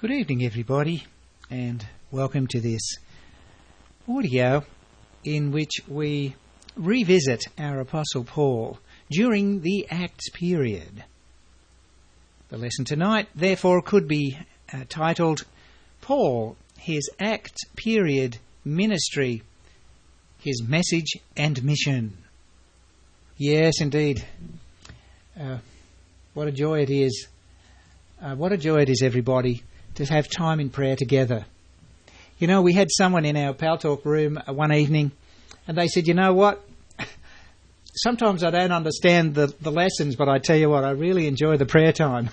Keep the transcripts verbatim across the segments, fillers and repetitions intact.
Good evening, everybody, and welcome to this audio in which we revisit our Apostle Paul during the Acts period. The lesson tonight, therefore, could be uh, titled, Paul, His Acts Period Ministry, His Message and Mission. Yes, indeed. Uh, what a joy it is. Uh, what a joy it is, everybody, to have time in prayer together. You know, we had someone in our Pal Talk room one evening, and they said, you know what, sometimes I don't understand the, the lessons, but I tell you what, I really enjoy the prayer time.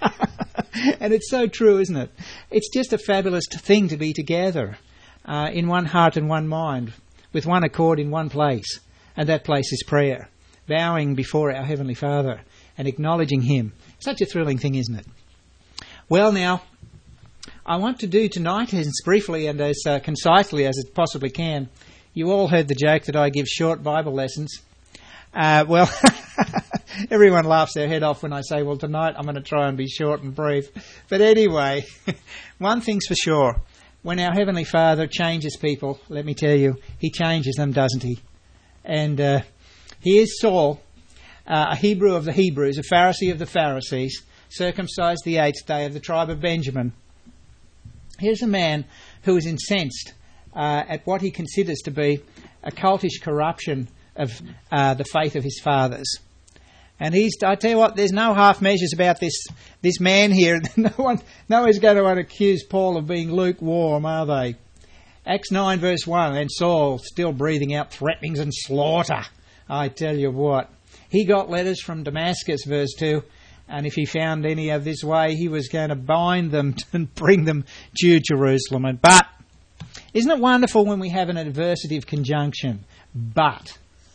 And it's so true, isn't it? It's just a fabulous thing to be together uh, in one heart and one mind, with one accord in one place, and that place is prayer, bowing before our Heavenly Father and acknowledging Him. Such a thrilling thing, isn't it? Well, now, I want to do tonight, as briefly and as uh, concisely as it possibly can. You all heard the joke that I give short Bible lessons. Uh, well, everyone laughs their head off when I say, well, tonight I'm going to try and be short and brief. But anyway, one thing's for sure. When our Heavenly Father changes people, let me tell you, He changes them, doesn't He? And uh, here's Saul, uh, a Hebrew of the Hebrews, a Pharisee of the Pharisees, circumcised the eighth day of the tribe of Benjamin. Here's a man who is incensed uh, at what he considers to be a cultish corruption of uh, the faith of his fathers. And he's, I tell you what, there's no half measures about this this man here. No one, no one's going to accuse Paul of being lukewarm, are they? Acts nine verse one, and Saul still breathing out threatenings and slaughter. I tell you what, he got letters from Damascus, verse two. And if he found any of this way, he was going to bind them and bring them to Jerusalem. But, isn't it wonderful when we have an adversative conjunction? But,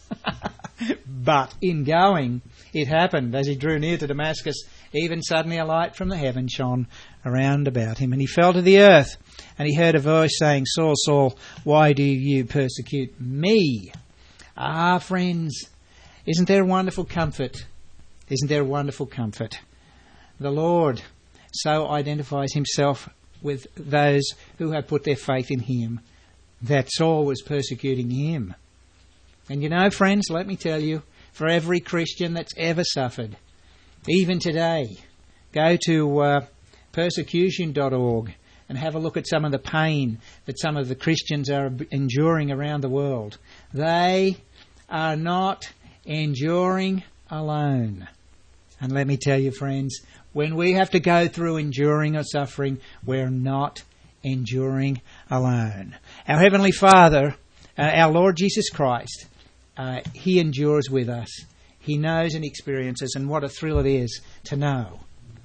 but in going, it happened as he drew near to Damascus, even suddenly a light from the heaven shone around about him. And he fell to the earth, and he heard a voice saying, Saul, Saul, why do you persecute me? Ah, friends, isn't there wonderful comfort? Isn't there wonderful comfort? The Lord so identifies Himself with those who have put their faith in Him that Saul was persecuting him. And you know, friends, let me tell you, for every Christian that's ever suffered, even today, go to uh, persecution dot org and have a look at some of the pain that some of the Christians are enduring around the world. They are not enduring alone. And let me tell you, friends, when we have to go through enduring or suffering, we're not enduring alone. Our Heavenly Father, uh, our Lord Jesus Christ, uh, He endures with us. He knows and experiences, and what a thrill it is to know.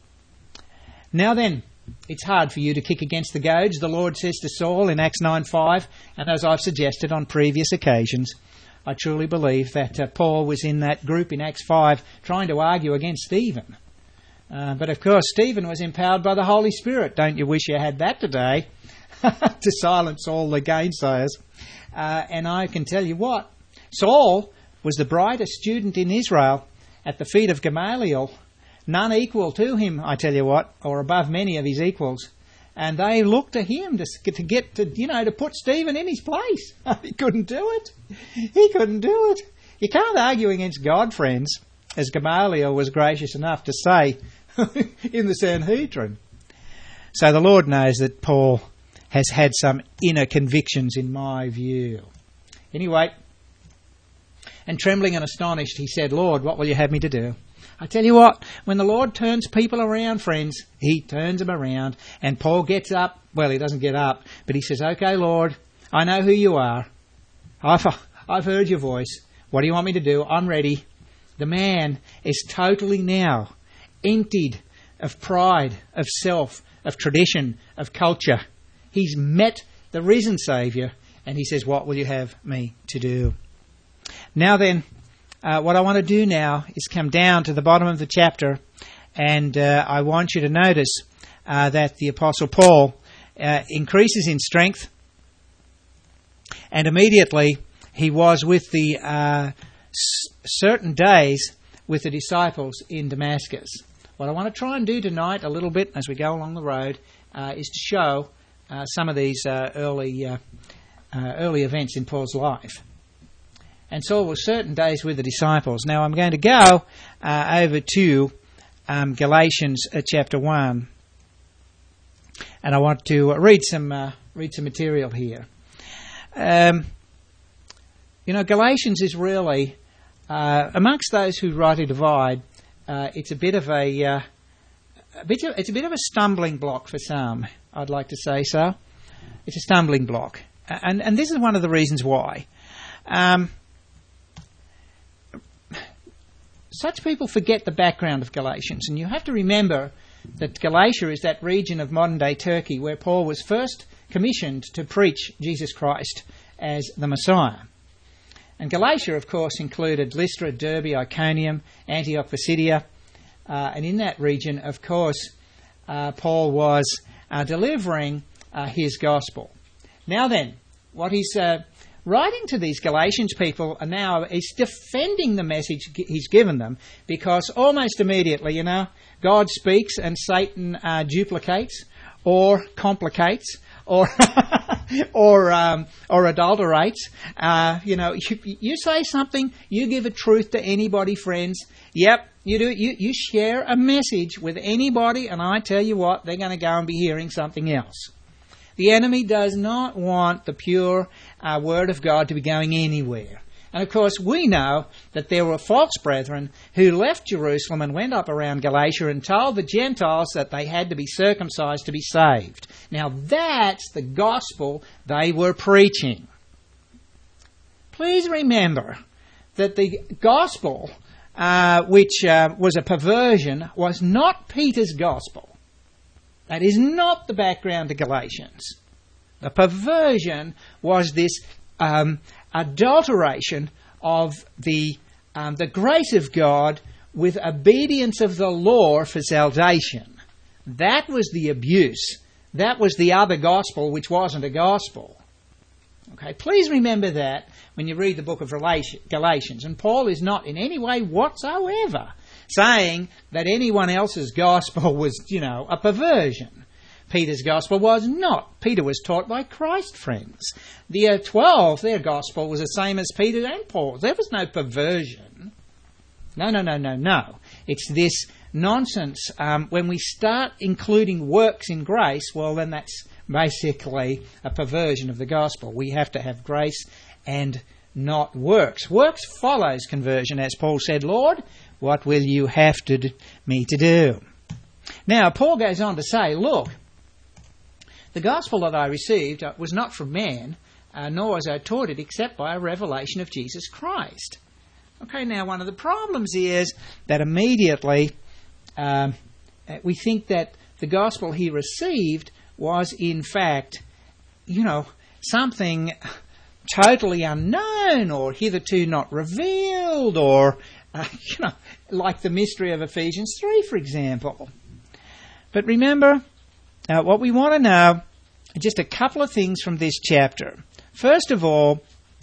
Now then, it's hard for you to kick against the goads, the Lord says to Saul in Acts nine five, and as I've suggested on previous occasions, I truly believe that uh, Paul was in that group in Acts five trying to argue against Stephen. Uh, but of course, Stephen was empowered by the Holy Spirit. Don't you wish you had that today to silence all the gainsayers? Uh, and I can tell you what, Saul was the brightest student in Israel at the feet of Gamaliel. None equal to him, I tell you what, or above many of his equals. And they looked to him to, to get to, you know, to put Stephen in his place. He couldn't do it. He couldn't do it. You can't argue against God, friends, as Gamaliel was gracious enough to say in the Sanhedrin. So the Lord knows that Paul has had some inner convictions, in my view. Anyway, and trembling and astonished, he said, Lord, what will you have me to do? I tell you what, when the Lord turns people around, friends, He turns them around. And Paul gets up. Well, he doesn't get up, but he says, okay, Lord, I know who you are. I've, I've heard your voice. What do you want me to do? I'm ready. The man is totally now emptied of pride, of self, of tradition, of culture. He's met the risen Saviour, and he says, what will you have me to do? Now then, Uh, what I want to do now is come down to the bottom of the chapter, and uh, I want you to notice uh, that the Apostle Paul uh, increases in strength, and immediately he was with the uh, s- certain days with the disciples in Damascus. what I want to try and do tonight a little bit as we go along the road uh, is to show uh, some of these uh, early uh, uh, early events in Paul's life. And Saul was certain days with the disciples. Now I'm going to go uh, over to um, Galatians uh, chapter one, and I want to uh, read some uh, read some material here. Um, you know, Galatians is really uh, amongst those who rightly divide. Uh, it's a bit of a, uh, a bit of, it's a bit of a stumbling block for some. I'd like to say so. It's a stumbling block, and and this is one of the reasons why. Um, Such people forget the background of Galatians, and you have to remember that Galatia is that region of modern-day Turkey where Paul was first commissioned to preach Jesus Christ as the Messiah. And Galatia, of course, included Lystra, Derbe, Iconium, Antioch, Pisidia, uh, and in that region, of course, uh, Paul was uh, delivering uh, his gospel. Now then, what he's uh, writing to these Galatians people are now is defending the message he's given them, because almost immediately, you know, God speaks and Satan uh, duplicates or complicates or or um, or adulterates. Uh, you know, you, you say something, you give a truth to anybody, friends. Yep, you do. You you share a message with anybody, and I tell you what, they're going to go and be hearing something else. The enemy does not want the pure uh, Word of God to be going anywhere. And of course, we know that there were false brethren who left Jerusalem and went up around Galatia and told the Gentiles that they had to be circumcised to be saved. Now, that's the gospel they were preaching. Please remember that the gospel, uh, which uh, was a perversion, was not Peter's gospel. That is not the background to Galatians. The perversion was this um, adulteration of the um, the grace of God with obedience of the law for salvation. That was the abuse. That was the other gospel, which wasn't a gospel. Okay, please remember that when you read the book of Galatians. And Paul is not in any way whatsoever saying that anyone else's gospel was, you know, a perversion. Peter's gospel was not. Peter was taught by Christ, friends. The uh, twelve, their gospel was the same as Peter and Paul's. There was no perversion. No, no, no, no, no. It's this nonsense. Um, when we start including works in grace, well, then that's basically a perversion of the gospel. We have to have grace and not works. Works follows conversion, as Paul said, Lord, what will you have to do, me to do? Now, Paul goes on to say, look, the gospel that I received was not from man, uh, nor was I taught it except by a revelation of Jesus Christ. Okay, now one of the problems is that immediately um, we think that the gospel he received was in fact, you know, something totally unknown or hitherto not revealed, or Uh, you know, like the mystery of Ephesians three, for example. But remember, uh, what we want to know, just a couple of things from this chapter. First of all,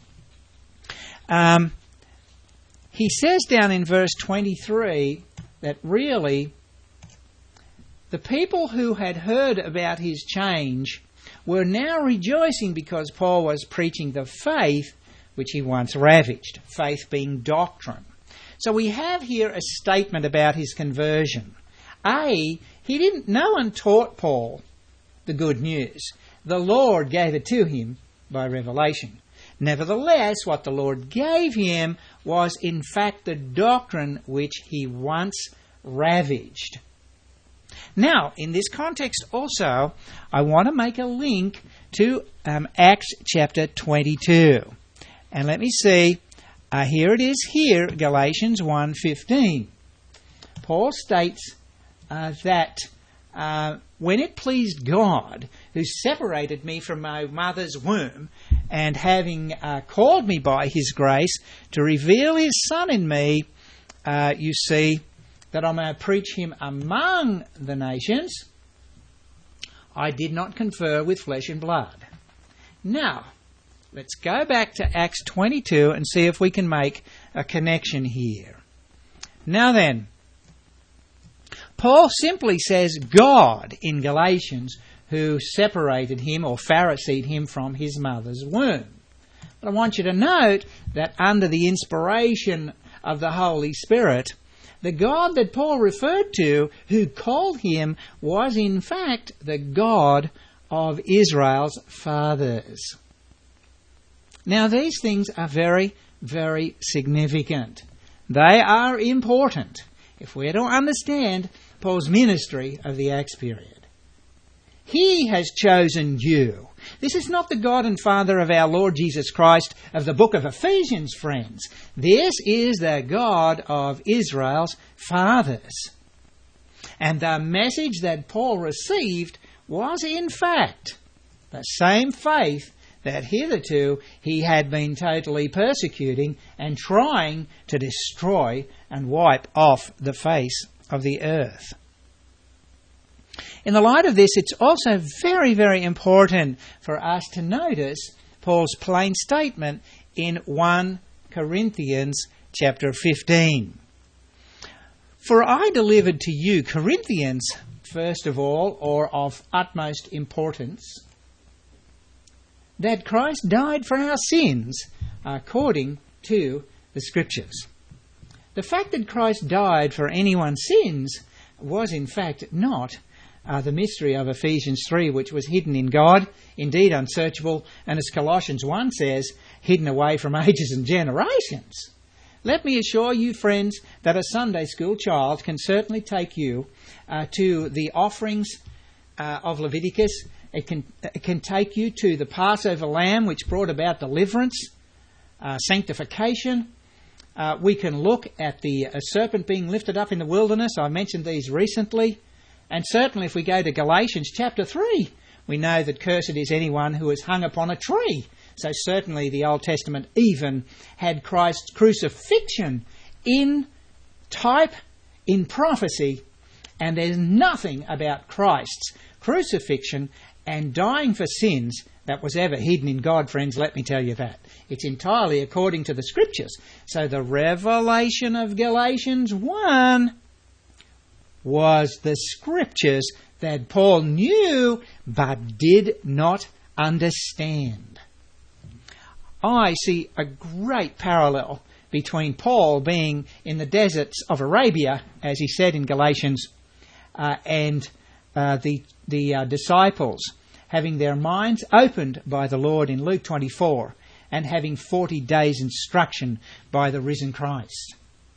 um, he says down in verse twenty-three that really the people who had heard about his change were now rejoicing because Paul was preaching the faith which he once ravaged, faith being doctrine. So we have here a statement about his conversion. A, he didn't, no one taught Paul the good news. The Lord gave it to him by revelation. Nevertheless, what the Lord gave him was in fact the doctrine which he once ravaged. Now, in this context also, I want to make a link to um, Acts chapter twenty-two. And let me see. Uh, here it is here, Galatians one fifteen. Paul states uh, that uh, when it pleased God, who separated me from my mother's womb, and having uh, called me by his grace to reveal his Son in me, uh, you see, that I may preach him among the nations, I did not confer with flesh and blood. Now, let's go back to Acts twenty-two and see if we can make a connection here. Now then, Paul simply says God in Galatians, who separated him or Phariseed him from his mother's womb. But I want you to note that under the inspiration of the Holy Spirit, the God that Paul referred to, who called him, was in fact the God of Israel's fathers. Now these things are very, very significant. They are important if we're to understand Paul's ministry of the Acts period. He has chosen you. This is not the God and Father of our Lord Jesus Christ of the book of Ephesians, friends. This is the God of Israel's fathers. And the message that Paul received was in fact the same faith that hitherto he had been totally persecuting and trying to destroy and wipe off the face of the earth. In the light of this, it's also very, very important for us to notice Paul's plain statement in First Corinthians chapter fifteen. For I delivered to you, Corinthians, first of all, or of utmost importance, that Christ died for our sins according to the Scriptures. The fact that Christ died for anyone's sins was in fact not Uh, the mystery of Ephesians three, which was hidden in God, indeed unsearchable, and as Colossians one says, hidden away from ages and generations. Let me assure you, friends, that a Sunday school child can certainly take you uh, to the offerings uh, of Leviticus. It can, it can take you to the Passover lamb, which brought about deliverance, uh, sanctification. Uh, we can look at the uh, serpent being lifted up in the wilderness. I mentioned these recently. And certainly if we go to Galatians chapter three, we know that cursed is anyone who is hung upon a tree. So certainly the Old Testament even had Christ's crucifixion in type, in prophecy, and there's nothing about Christ's crucifixion and dying for sins that was ever hidden in God, friends, let me tell you that. It's entirely according to the Scriptures. So the revelation of Galatians one was the Scriptures that Paul knew but did not understand. I see a great parallel between Paul being in the deserts of Arabia, as he said in Galatians, uh, and uh, the, the uh, disciples having their minds opened by the Lord in Luke twenty-four and having forty days instruction by the risen Christ.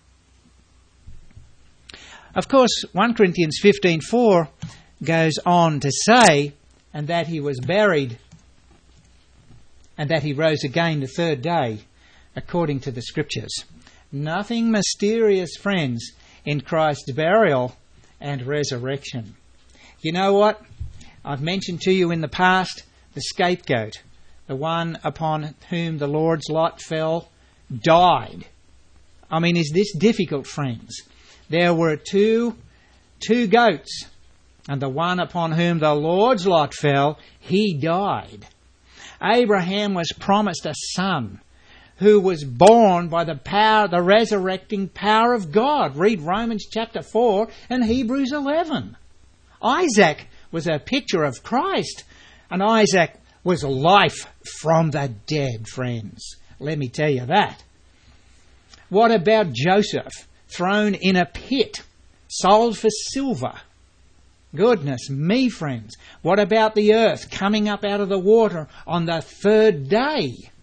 Of course, First Corinthians fifteen four goes on to say, and that he was buried, and that he rose again the third day, according to the Scriptures. Nothing mysterious, friends, in Christ's burial and resurrection. You know what? I've mentioned to you in the past the scapegoat, the one upon whom the Lord's lot fell, died. I mean, is this difficult, friends? There were two, two goats, and the one upon whom the Lord's lot fell, he died. Abraham was promised a son who was born by the power, the resurrecting power of God. Read Romans chapter four and Hebrews eleven. Isaac was a picture of Christ, and Isaac was life from the dead, friends. Let me tell you that. What about Joseph? Thrown in a pit, sold for silver. Goodness me, friends. What about the earth coming up out of the water on the third day?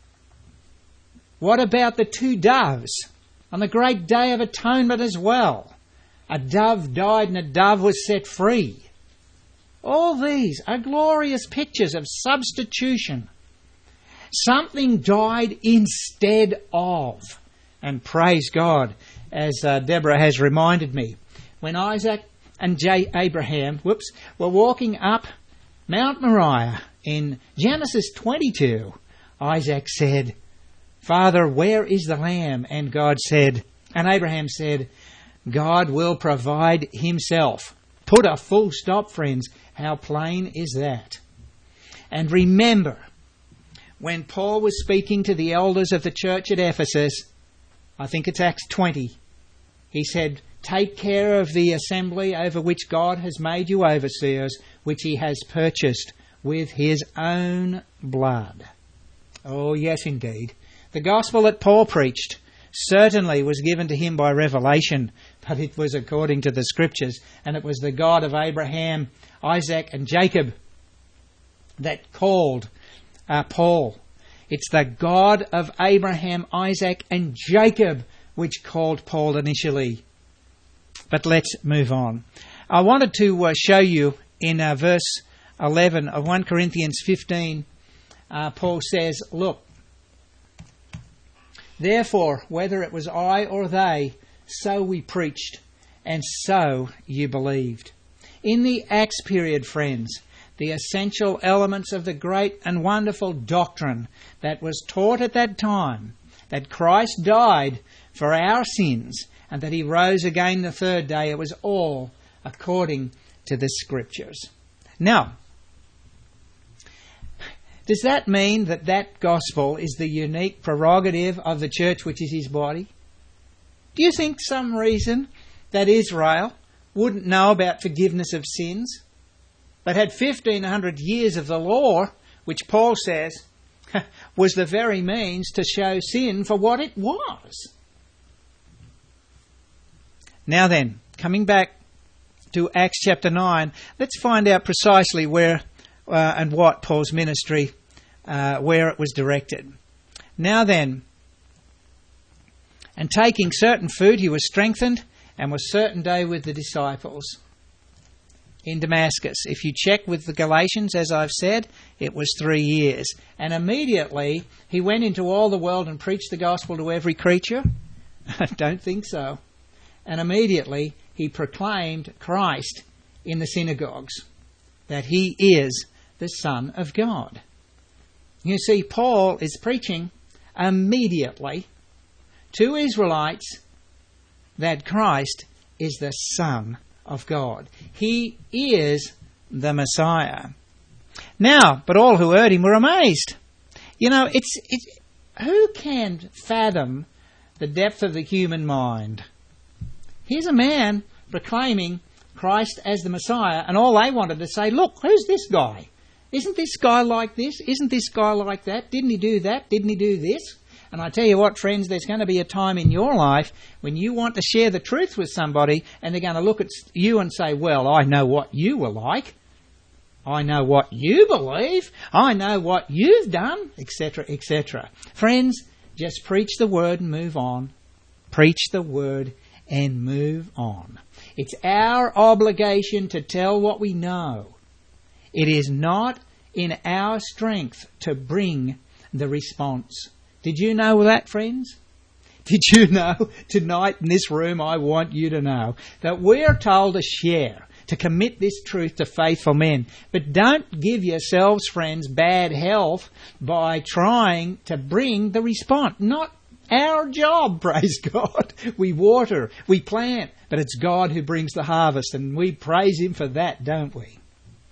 What about the two doves on the great day of atonement as well? A dove died and a dove was set free. All these are glorious pictures of substitution. Something died instead of. And praise God, as uh, Deborah has reminded me, when Isaac and J- Abraham whoops, were walking up Mount Moriah in Genesis twenty-two, Isaac said, "Father, where is the lamb?" And God said, and Abraham said, "God will provide himself." Put a full stop, friends. How plain is that? And remember, when Paul was speaking to the elders of the church at Ephesus, I think it's Acts twenty, he said, Take care of the assembly over which God has made you overseers, which he has purchased with his own blood. Oh, yes, indeed. The gospel that Paul preached certainly was given to him by revelation, but it was according to the Scriptures, and it was the God of Abraham, Isaac and Jacob that called uh, Paul. It's the God of Abraham, Isaac and Jacob which called Paul initially. But let's move on. I wanted to uh, show you in uh, verse eleven of First Corinthians fifteen, uh, Paul says, look, therefore, whether it was I or they, so we preached, and so you believed. In the Acts period, friends, the essential elements of the great and wonderful doctrine that was taught at that time, that Christ died for our sins and that he rose again the third day, it was all according to the Scriptures. Now, does that mean that that gospel is the unique prerogative of the church, which is his body? Do you think some reason that Israel wouldn't know about forgiveness of sins, but had fifteen hundred years of the law, which Paul says was the very means to show sin for what it was? Now then, coming back to Acts chapter nine, let's find out precisely where uh, and what Paul's ministry, uh, where it was directed. Now then, and taking certain food, he was strengthened and was certain day with the disciples in Damascus. If you check with the Galatians, as I've said, it was three years. And immediately he went into all the world and preached the gospel to every creature? I don't think so. And immediately he proclaimed Christ in the synagogues, that he is the Son of God. You see, Paul is preaching immediately to Israelites that Christ is the Son of God. He is the Messiah. Now, but all who heard him were amazed. You know, it's, it's who can fathom the depth of the human mind? Here's a man proclaiming Christ as the Messiah, and all they wanted to say, look, who's this guy? Isn't this guy like this? Isn't this guy like that? Didn't he do that? Didn't he do this? And I tell you what, friends, there's going to be a time in your life when you want to share the truth with somebody and they're going to look at you and say, well, I know what you were like. I know what you believe. I know what you've done, et cetera, et cetera. Friends, just preach the word and move on. Preach the word and move on. It's our obligation to tell what we know. It is not in our strength to bring the response. Did you know that, friends? Did you know tonight in this room, I want you to know that we're told to share, to commit this truth to faithful men. But don't give yourselves, friends, bad health by trying to bring the response. Not our job, praise God. We water, we plant, but it's God who brings the harvest, and we praise him for that, don't we?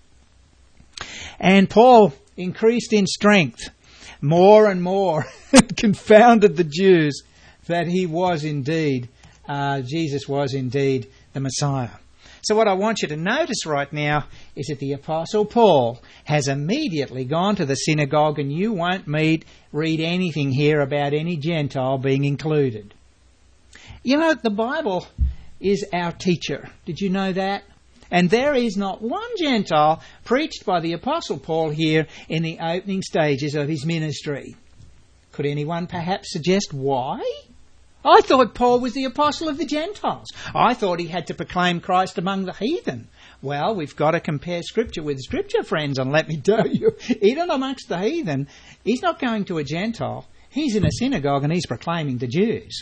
And Paul increased in strength more and more, confounded the Jews that he was indeed, uh, Jesus was indeed the Messiah. So what I want you to notice right now is that the Apostle Paul has immediately gone to the synagogue, and you won't meet, read anything here about any Gentile being included. You know, the Bible is our teacher. Did you know that? And there is not one Gentile preached by the Apostle Paul here in the opening stages of his ministry. Could anyone perhaps suggest why? I thought Paul was the apostle of the Gentiles. I thought he had to proclaim Christ among the heathen. Well, we've got to compare Scripture with Scripture, friends, and let me tell you, even amongst the heathen, he's not going to a Gentile. He's in a synagogue and he's proclaiming to Jews.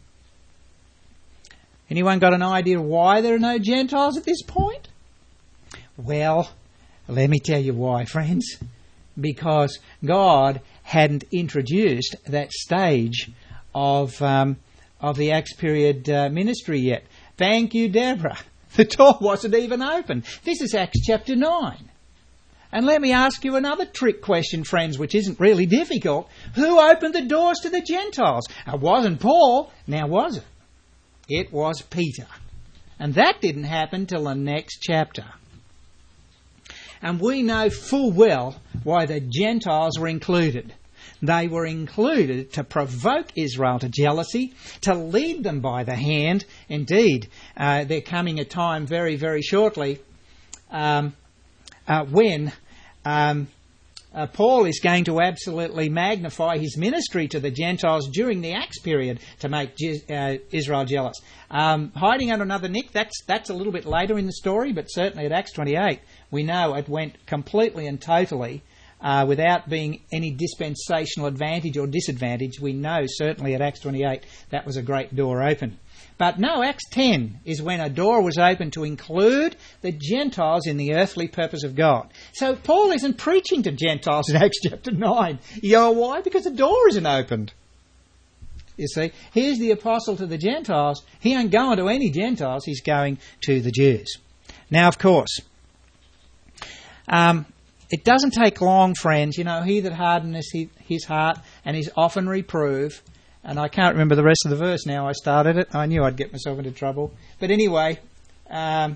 Anyone got an idea why there are no Gentiles at this point? Well, let me tell you why, friends. Because God hadn't introduced that stage of um, of the Acts period uh, ministry yet. Thank you, Deborah. The door wasn't even open. This is Acts chapter nine. And let me ask you another trick question, friends, which isn't really difficult. Who opened the doors to the Gentiles? It wasn't Paul. Now was it? It was Peter. And that didn't happen till the next chapter. And we know full well why the Gentiles were included. They were included to provoke Israel to jealousy, to lead them by the hand. Indeed, uh, there coming a time very, very shortly um, uh, when um, uh, Paul is going to absolutely magnify his ministry to the Gentiles during the Acts period to make Je- uh, Israel jealous. Um, hiding under another nick, that's, that's a little bit later in the story, but certainly at Acts twenty-eight, we know it went completely and totally Uh, without being any dispensational advantage or disadvantage. We know certainly at Acts twenty-eight that was a great door open. But no, Acts ten is when a door was opened to include the Gentiles in the earthly purpose of God. So Paul isn't preaching to Gentiles in Acts chapter nine. You know why? Because the door isn't opened. You see, here's the apostle to the Gentiles. He ain't going to any Gentiles, he's going to the Jews. Now, of course, um, it doesn't take long, friends. You know, he that hardeneth his heart and is often reproved. And I can't remember the rest of the verse now. I started it. I knew I'd get myself into trouble. But anyway, um,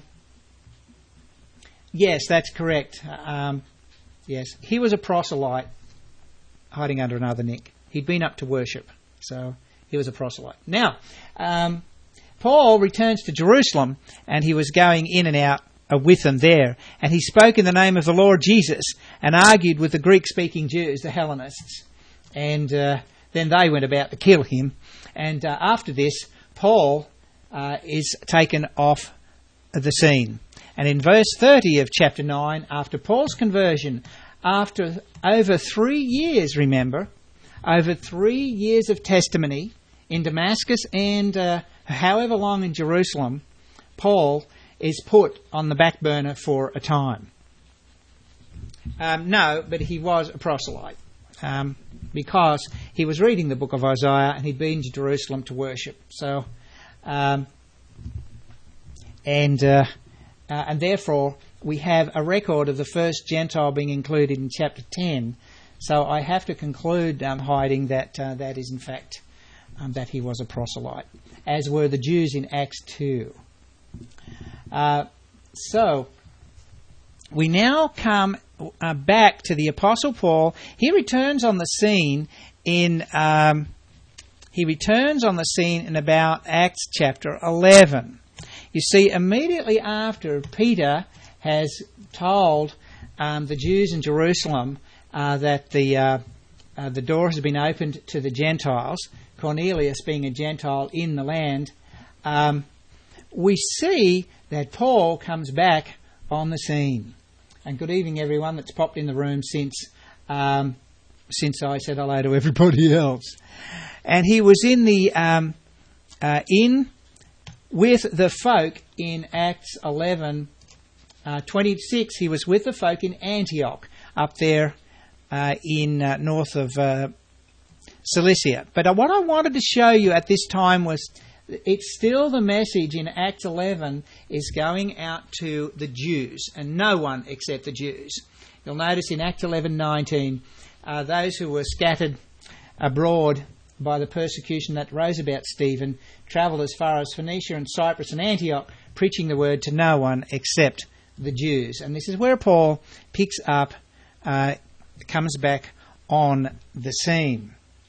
yes, that's correct. Um, yes, he was a proselyte hiding under another nick. He'd been up to worship. So he was a proselyte. Now, um, Paul returns to Jerusalem and he was going in and out with them there, and he spoke in the name of the Lord Jesus and argued with the Greek-speaking Jews, the Hellenists, and uh, then they went about to kill him. And uh, after this, Paul uh, is taken off the scene. And in verse thirty of chapter nine, after Paul's conversion, after over three years, remember, over three years of testimony in Damascus and uh, however long in Jerusalem, Paul is put on the back burner for a time. Um, no, but he was a proselyte um, because he was reading the book of Isaiah and he'd been to Jerusalem to worship. So, um, and uh, uh, and therefore we have a record of the first Gentile being included in chapter ten. So I have to conclude, um, hiding that uh, that is in fact um, that he was a proselyte, as were the Jews in Acts two. Uh, so, we now come uh, back to the Apostle Paul. He returns on the scene in um, he returns on the scene in about Acts chapter eleven. You see, immediately after Peter has told um, the Jews in Jerusalem uh, that the uh, uh, the door has been opened to the Gentiles, Cornelius being a Gentile in the land, um, we see that Paul comes back on the scene. And good evening, everyone that's popped in the room since um, since I said hello to everybody else. And he was in the um, uh, in with the folk in Acts eleven uh, twenty-six. He was with the folk in Antioch, up there uh, in uh, north of uh, Cilicia. But uh, what I wanted to show you at this time was, it's still the message in Acts eleven is going out to the Jews, and no one except the Jews. You'll notice in Acts eleven nineteen, uh, those who were scattered abroad by the persecution that rose about Stephen travelled as far as Phoenicia and Cyprus and Antioch, preaching the word to no one except the Jews. And this is where Paul picks up, uh, comes back on the scene.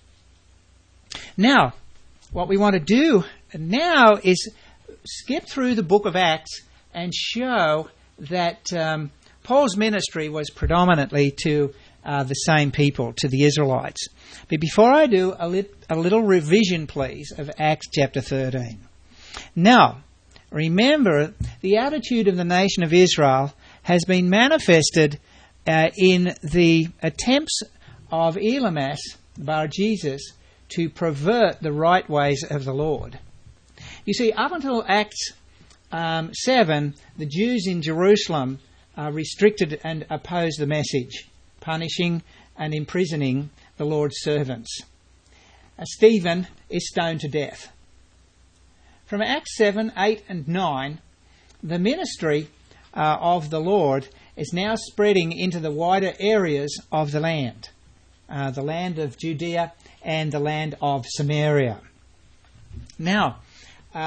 Now, what we want to do now is skip through the book of Acts and show that um, Paul's ministry was predominantly to uh, the same people, to the Israelites. But before I do, a, lit- a little revision, please, of Acts chapter thirteen. Now, remember, the attitude of the nation of Israel has been manifested uh, in the attempts of Elymas, Bar-Jesus, to pervert the right ways of the Lord. You see, up until Acts um, seven, the Jews in Jerusalem uh, restricted and opposed the message, punishing and imprisoning the Lord's servants. Uh, Stephen is stoned to death. From Acts seven, eight and nine, the ministry uh, of the Lord is now spreading into the wider areas of the land, uh, the land of Judea and the land of Samaria. Now, uh,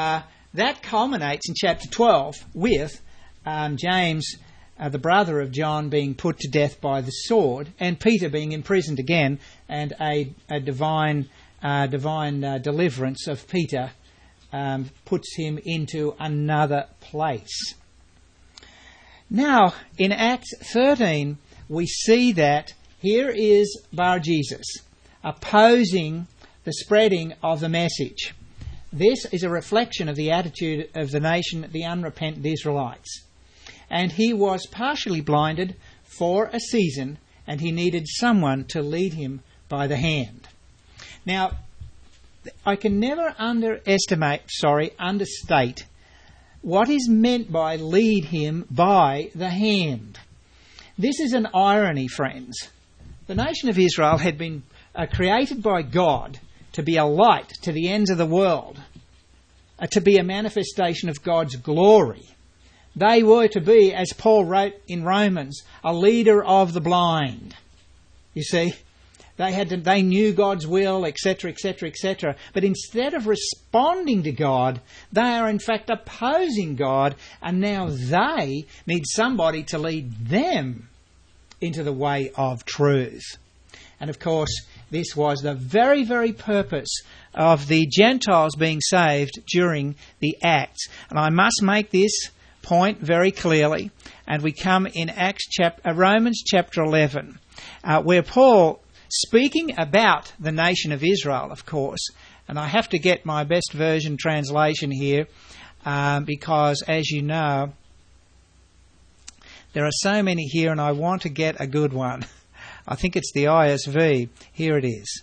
that culminates in chapter twelve with um, James, uh, the brother of John, being put to death by the sword, and Peter being imprisoned again, and a, a divine, uh, divine uh, deliverance of Peter um, puts him into another place. Now, in Acts thirteen, we see that here is Bar-Jesus opposing the spreading of the message. This is a reflection of the attitude of the nation, the unrepentant Israelites. And he was partially blinded for a season, and he needed someone to lead him by the hand. Now, I can never underestimate, sorry, understate what is meant by lead him by the hand. This is an irony, friends. The nation of Israel had been uh, created by God to be a light to the ends of the world, uh, to be a manifestation of God's glory. They were to be, as Paul wrote in Romans, a leader of the blind. You see, they had to, they knew God's will, et cetera, et cetera, et cetera. But instead of responding to God, they are in fact opposing God, and now they need somebody to lead them into the way of truth. And of course, this was the very, very purpose of the Gentiles being saved during the Acts. And I must make this point very clearly. And we come in Acts chap- uh, Romans chapter eleven, uh, where Paul, speaking about the nation of Israel, of course, and I have to get my best version translation here, um, because, as you know, there are so many here and I want to get a good one. I think it's the I S V. Here it is.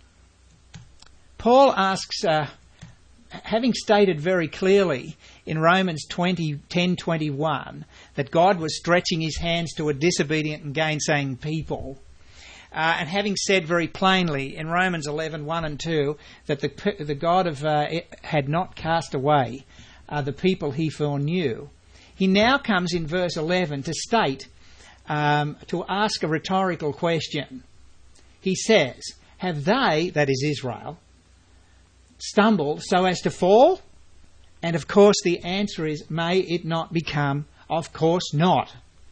Paul asks, uh, having stated very clearly in Romans twenty, ten twenty-one that God was stretching his hands to a disobedient and gainsaying people, uh, and having said very plainly in Romans eleven, one and two that the, the God of uh, had not cast away uh, the people he foreknew, he now comes in verse eleven to state, um, to ask a rhetorical question. He says, have they, that is Israel, stumbled so as to fall? And of course the answer is, may it not become, of course not.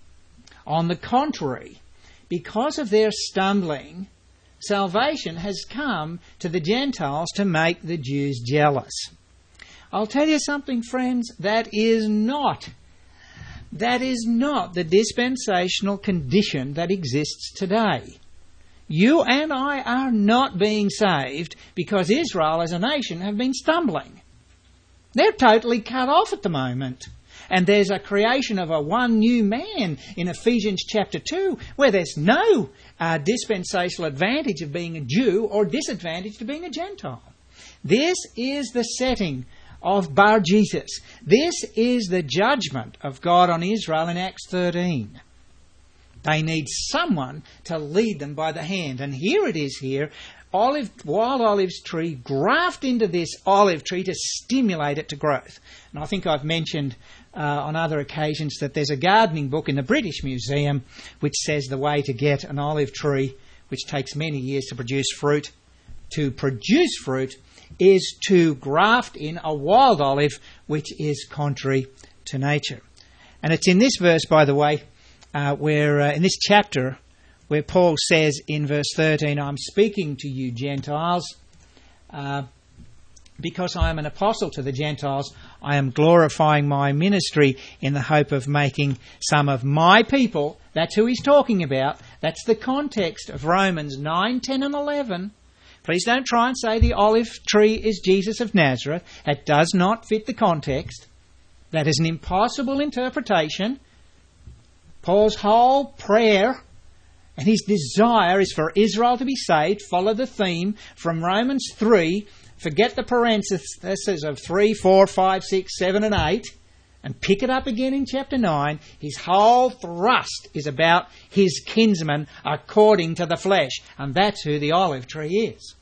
On the contrary, because of their stumbling, salvation has come to the Gentiles to make the Jews jealous. I'll tell you something, friends, that is not, that is not the dispensational condition that exists today. You and I are not being saved because Israel as a nation have been stumbling. They're totally cut off at the moment. And there's a creation of a one new man in Ephesians chapter two, where there's no uh, dispensational advantage of being a Jew or disadvantage to being a Gentile. This is the setting of Bar-Jesus. This is the judgment of God on Israel in Acts thirteen. They need someone to lead them by the hand. And here it is here, olive, wild olives tree, graft into this olive tree to stimulate it to growth. And I think I've mentioned uh, on other occasions that there's a gardening book in the British Museum which says the way to get an olive tree, which takes many years to produce fruit, to produce fruit is to graft in a wild olive which is contrary to nature. And it's in this verse, by the way, Uh, where uh, in this chapter, where Paul says in verse thirteen, I'm speaking to you Gentiles, uh, because I am an apostle to the Gentiles, I am glorifying my ministry in the hope of making some of my people, that's who he's talking about, that's the context of Romans nine, ten and eleven. Please don't try and say the olive tree is Jesus of Nazareth. That does not fit the context. That is an impossible interpretation. Paul's whole prayer and his desire is for Israel to be saved. Follow the theme from Romans three. Forget the parentheses of three, four, five, six, seven and eight and pick it up again in chapter nine. His whole thrust is about his kinsman according to the flesh. And that's who the olive tree is.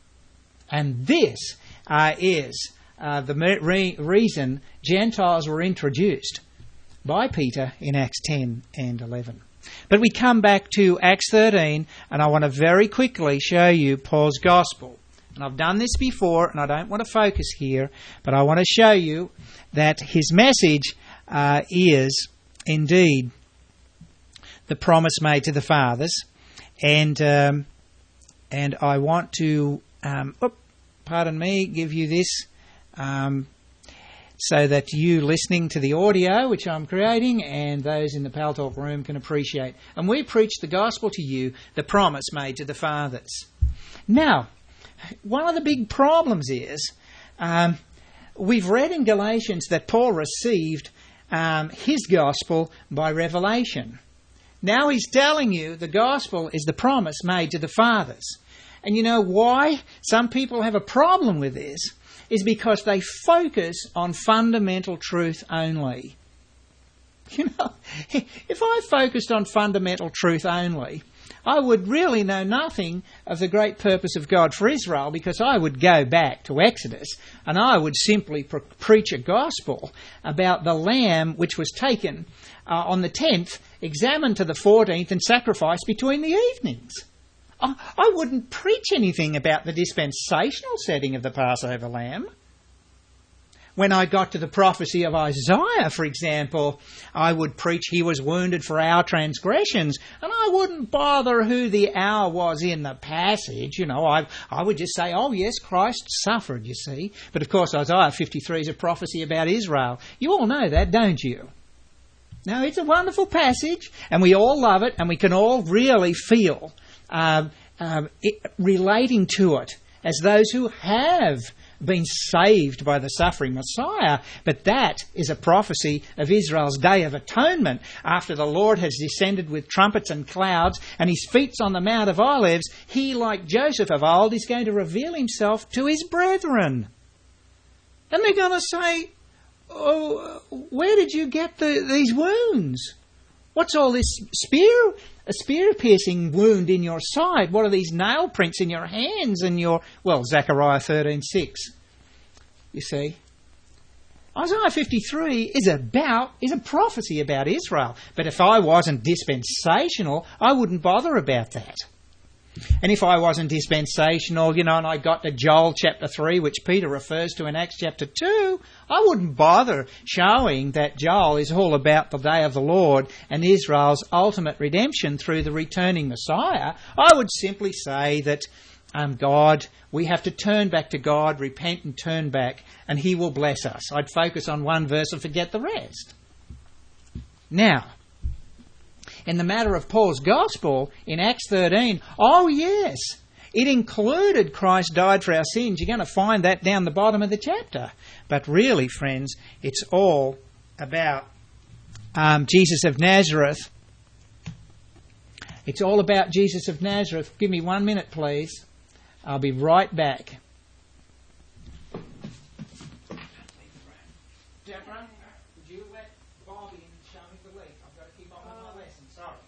And this uh, is uh, the re- reason Gentiles were introduced by Peter in Acts ten and eleven. But we come back to Acts thirteen, and I want to very quickly show you Paul's gospel. And I've done this before, and I don't want to focus here, but I want to show you that his message uh, is indeed the promise made to the fathers. And um, and I want to, um, oh, pardon me, give you this um, so that you listening to the audio which I'm creating and those in the Pal Talk room can appreciate. And we preach the gospel to you, the promise made to the fathers. Now, one of the big problems is um, we've read in Galatians that Paul received um, his gospel by revelation. Now he's telling you the gospel is the promise made to the fathers. And you know why some people have a problem with this is because they focus on fundamental truth only. You know, if I focused on fundamental truth only, I would really know nothing of the great purpose of God for Israel, because I would go back to Exodus and I would simply pre- preach a gospel about the lamb which was taken uh, on the tenth, examined to the fourteenth and sacrificed between the evenings. I, I wouldn't preach anything about the dispensational setting of the Passover lamb. When I got to the prophecy of Isaiah, for example, I would preach he was wounded for our transgressions, and I wouldn't bother who the our was in the passage. You know, I I would just say, oh yes, Christ suffered, you see. But of course Isaiah fifty-three is a prophecy about Israel. You all know that, don't you? Now, it's a wonderful passage, and we all love it, and we can all really feel uh, uh, it, relating to it as those who have been saved by the suffering Messiah. But that is a prophecy of Israel's day of atonement, after the Lord has descended with trumpets and clouds and his feet's on the Mount of Olives. He, like Joseph of old, is going to reveal himself to his brethren. And they're going to say, oh, where did you get the, these wounds? What's all this spear, a spear-piercing wound in your side? What are these nail prints in your hands and your... Well, Zechariah thirteen six, you see. Isaiah fifty-three is about, is a prophecy about Israel. But if I wasn't dispensational, I wouldn't bother about that. And if I wasn't dispensational, you know, and I got to Joel chapter three, which Peter refers to in Acts chapter two, I wouldn't bother showing that Joel is all about the day of the Lord and Israel's ultimate redemption through the returning Messiah. I would simply say that um, God, we have to turn back to God, repent and turn back, and he will bless us. I'd focus on one verse and forget the rest. Now, in the matter of Paul's gospel in Acts thirteen, oh yes, it included Christ died for our sins. You're going to find that down the bottom of the chapter. But really, friends, it's all about um, Jesus of Nazareth. It's all about Jesus of Nazareth. Give me one minute, please. I'll be right back. Deborah, would you let Bobby show me the leak? I've got to keep on with my lesson.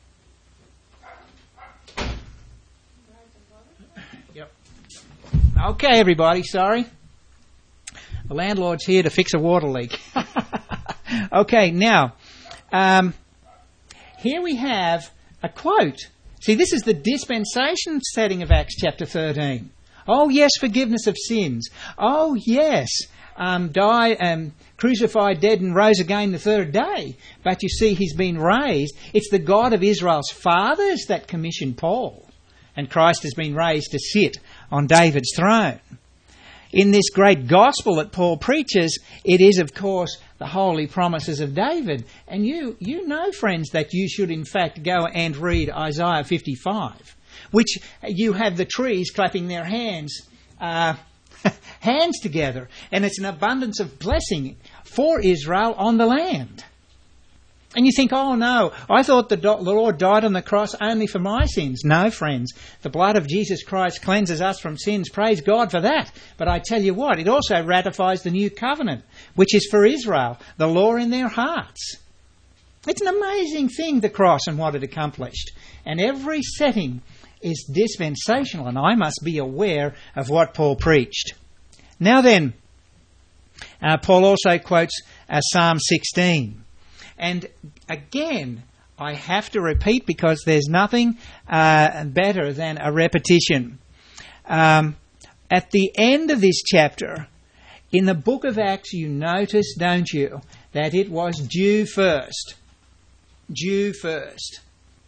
Sorry. Yep. Okay, everybody, sorry. The landlord's here to fix a water leak. Okay, now, um, here we have a quote. See, this is the dispensation setting of Acts chapter thirteen. Oh, yes, forgiveness of sins. Oh, yes, um, die, um, crucified, dead, and rose again the third day. But you see, he's been raised. It's the God of Israel's fathers that commissioned Paul. And Christ has been raised to sit on David's throne. In this great gospel that Paul preaches, it is, of course, the holy promises of David. And you, you know, friends, that you should in fact go and read Isaiah fifty-five, which you have the trees clapping their hands, uh, hands together. And it's an abundance of blessing for Israel on the land. And you think, oh no, I thought the, do- the Lord died on the cross only for my sins. No, friends, the blood of Jesus Christ cleanses us from sins. Praise God for that. But I tell you what, it also ratifies the new covenant, which is for Israel, the law in their hearts. It's an amazing thing, the cross and what it accomplished. And every setting is dispensational, and I must be aware of what Paul preached. Now then, uh, Paul also quotes uh, Psalm sixteen. And again, I have to repeat because there's nothing uh, better than a repetition. Um, at the end of this chapter, in the book of Acts, you notice, don't you, that it was Jew first. Jew first.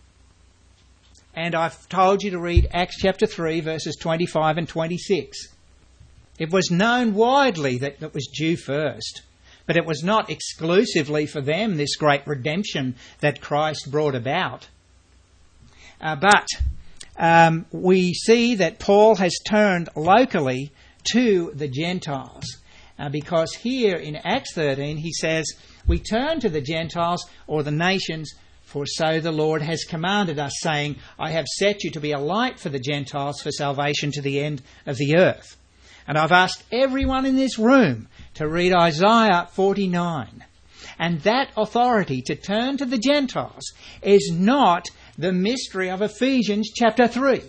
And I've told you to read Acts chapter three, verses twenty-five and twenty-six. It was known widely that it was Jew first. But it was not exclusively for them, this great redemption that Christ brought about. Uh, but um, we see that Paul has turned locally to the Gentiles. Uh, because here in Acts thirteen he says, we turn to the Gentiles or the nations, for so the Lord has commanded us, saying, I have set you to be a light for the Gentiles for salvation to the end of the earth. And I've asked everyone in this room to read Isaiah forty-nine. And that authority to turn to the Gentiles is not the mystery of Ephesians chapter three.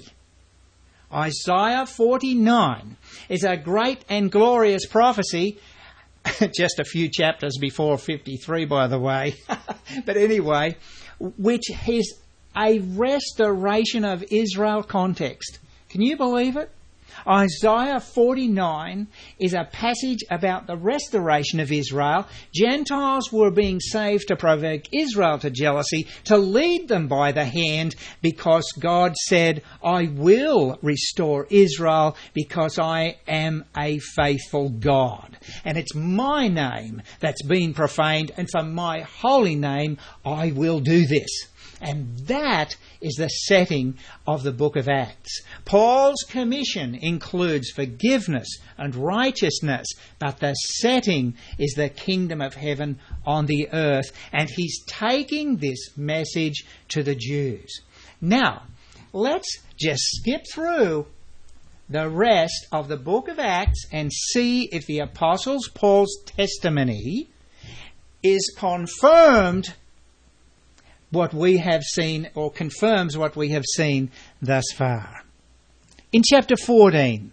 Isaiah forty-nine is a great and glorious prophecy, just a few chapters before fifty-three, by the way. But anyway, which is a restoration of Israel context. Can you believe it? Isaiah forty-nine is a passage about the restoration of Israel. Gentiles were being saved to provoke Israel to jealousy, to lead them by the hand, because God said, I will restore Israel because I am a faithful God. And it's my name that's been profaned, and for my holy name I will do this. And that is the setting of the book of Acts. Paul's commission includes forgiveness and righteousness, but the setting is the kingdom of heaven on the earth. And he's taking this message to the Jews. Now, let's just skip through the rest of the book of Acts and see if the Apostle Paul's testimony is confirmed what we have seen, or confirms what we have seen thus far. In chapter fourteen,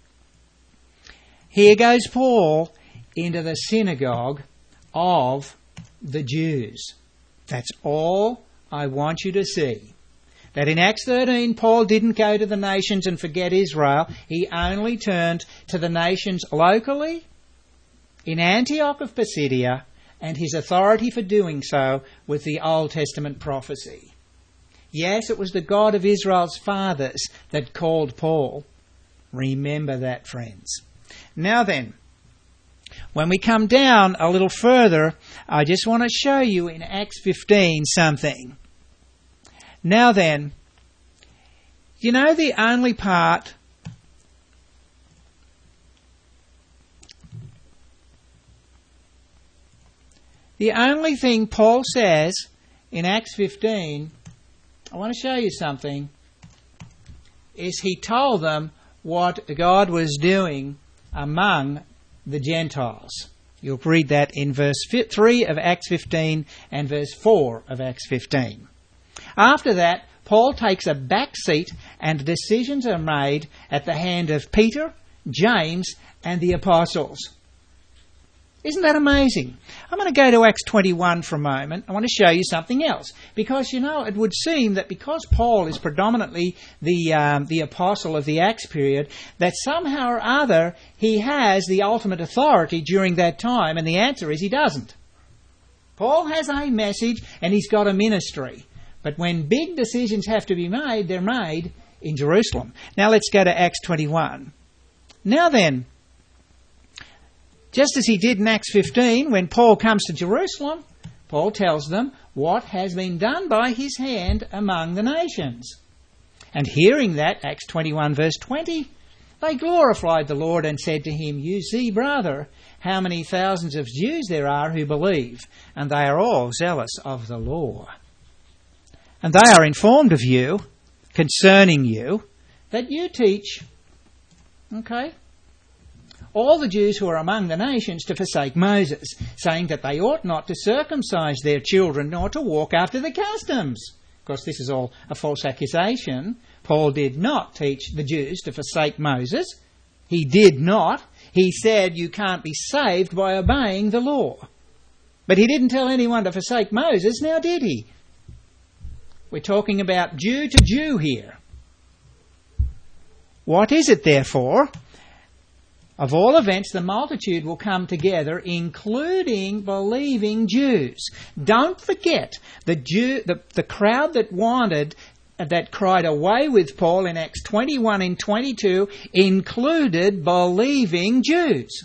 here goes Paul into the synagogue of the Jews. That's all I want you to see. That in Acts thirteen, Paul didn't go to the nations and forget Israel. He only turned to the nations locally in Antioch of Pisidia, and his authority for doing so with the Old Testament prophecy. Yes, it was the God of Israel's fathers that called Paul. Remember that, friends. Now then, when we come down a little further, I just want to show you in Acts fifteen something. Now then, you know the only part The only thing Paul says in Acts fifteen, I want to show you something, is he told them what God was doing among the Gentiles. You'll read that in verse three of Acts fifteen and verse four of Acts fifteen. After that, Paul takes a back seat and decisions are made at the hand of Peter, James and the apostles. Isn't that amazing? I'm going to go to Acts twenty-one for a moment. I want to show you something else. Because, you know, it would seem that because Paul is predominantly the um, the apostle of the Acts period, that somehow or other he has the ultimate authority during that time, and the answer is he doesn't. Paul has a message and he's got a ministry. But when big decisions have to be made, they're made in Jerusalem. Now let's go to Acts twenty-one. Now then, just as he did in Acts fifteen, when Paul comes to Jerusalem, Paul tells them what has been done by his hand among the nations. And hearing that, Acts twenty-one verse twenty, they glorified the Lord and said to him, You see, brother, how many thousands of Jews there are who believe, and they are all zealous of the law. And they are informed of you, concerning you, that you teach, okay, all the Jews who are among the nations to forsake Moses, saying that they ought not to circumcise their children nor to walk after the customs. Of course, this is all a false accusation. Paul did not teach the Jews to forsake Moses. He did not. He said you can't be saved by obeying the law. But he didn't tell anyone to forsake Moses, now did he? We're talking about Jew to Jew here. What is it, therefore, of all events, the multitude will come together, including believing Jews. Don't forget, the Jew, the, the crowd that wanted, that cried away with Paul in Acts twenty-one and twenty-two, included believing Jews.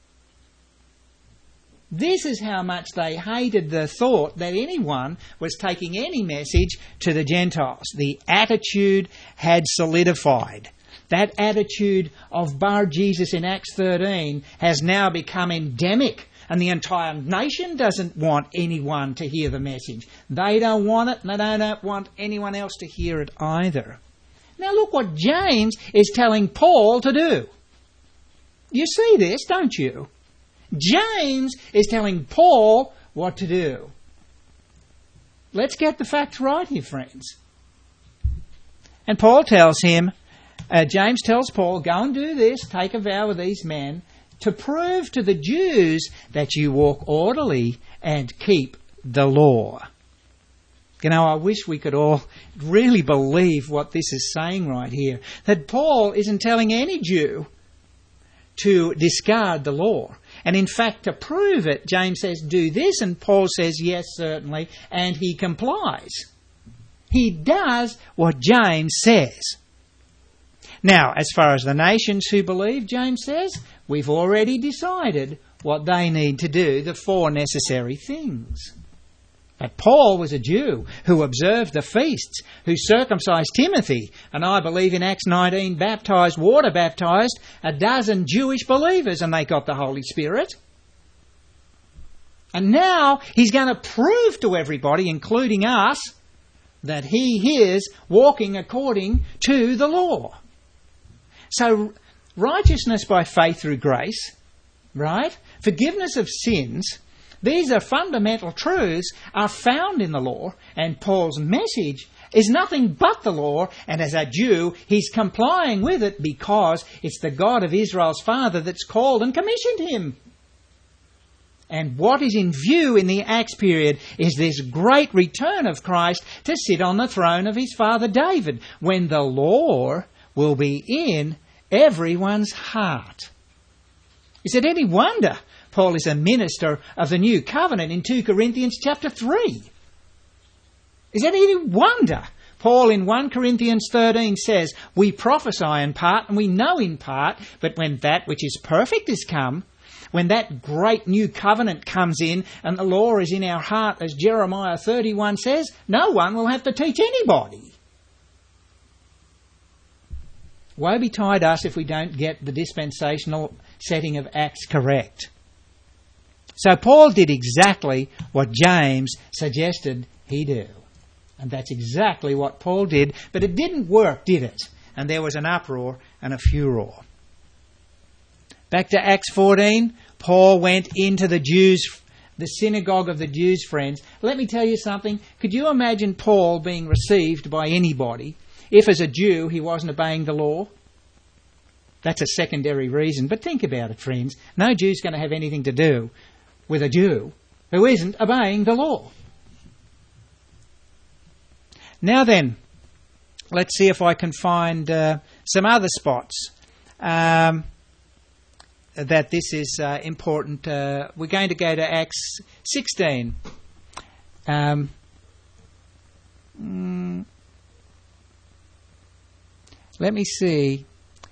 This is how much they hated the thought that anyone was taking any message to the Gentiles. The attitude had solidified. That attitude of Bar Jesus in Acts thirteen has now become endemic, and the entire nation doesn't want anyone to hear the message. They don't want it, and they don't want anyone else to hear it either. Now look what James is telling Paul to do. You see this, don't you? James is telling Paul what to do. Let's get the facts right here, friends. And Paul tells him, uh, James tells Paul, go and do this, take a vow with these men, to prove to the Jews that you walk orderly and keep the law. You know, I wish we could all really believe what this is saying right here. That Paul isn't telling any Jew to discard the law. And in fact, to prove it, James says, do this, and Paul says, yes, certainly, and he complies. He does what James says. Now, as far as the nations who believe, James says, we've already decided what they need to do, the four necessary things. But Paul was a Jew who observed the feasts, who circumcised Timothy, and I believe in Acts nineteen baptised, water baptised, a dozen Jewish believers, and they got the Holy Spirit. And now he's going to prove to everybody, including us, that he is walking according to the law. So righteousness by faith through grace, right? Forgiveness of sins, these are fundamental truths, are found in the law, and Paul's message is nothing but the law, and as a Jew, he's complying with it because it's the God of Israel's father that's called and commissioned him. And what is in view in the Acts period is this great return of Christ to sit on the throne of his father David, when the law will be in everyone's heart. Is it any wonder Paul is a minister of the new covenant in two Corinthians chapter three? Is it any wonder Paul in First Corinthians thirteen says, we prophesy in part and we know in part, but when that which is perfect is come, when that great new covenant comes in and the law is in our heart, as Jeremiah thirty-one says, no one will have to teach anybody. Woe betide us if we don't get the dispensational setting of Acts correct. So Paul did exactly what James suggested he do. And that's exactly what Paul did, but it didn't work, did it? And there was an uproar and a furor. Back to Acts fourteen, Paul went into the Jews, the synagogue of the Jews, friends. Let me tell you something. Could you imagine Paul being received by anybody if as a Jew he wasn't obeying the law? That's a secondary reason. But think about it, friends. No Jew's going to have anything to do with a Jew who isn't obeying the law. Now then, let's see if I can find uh, some other spots um, that this is uh, important. Uh, we're going to go to Acts sixteen. Um, mm, let me see.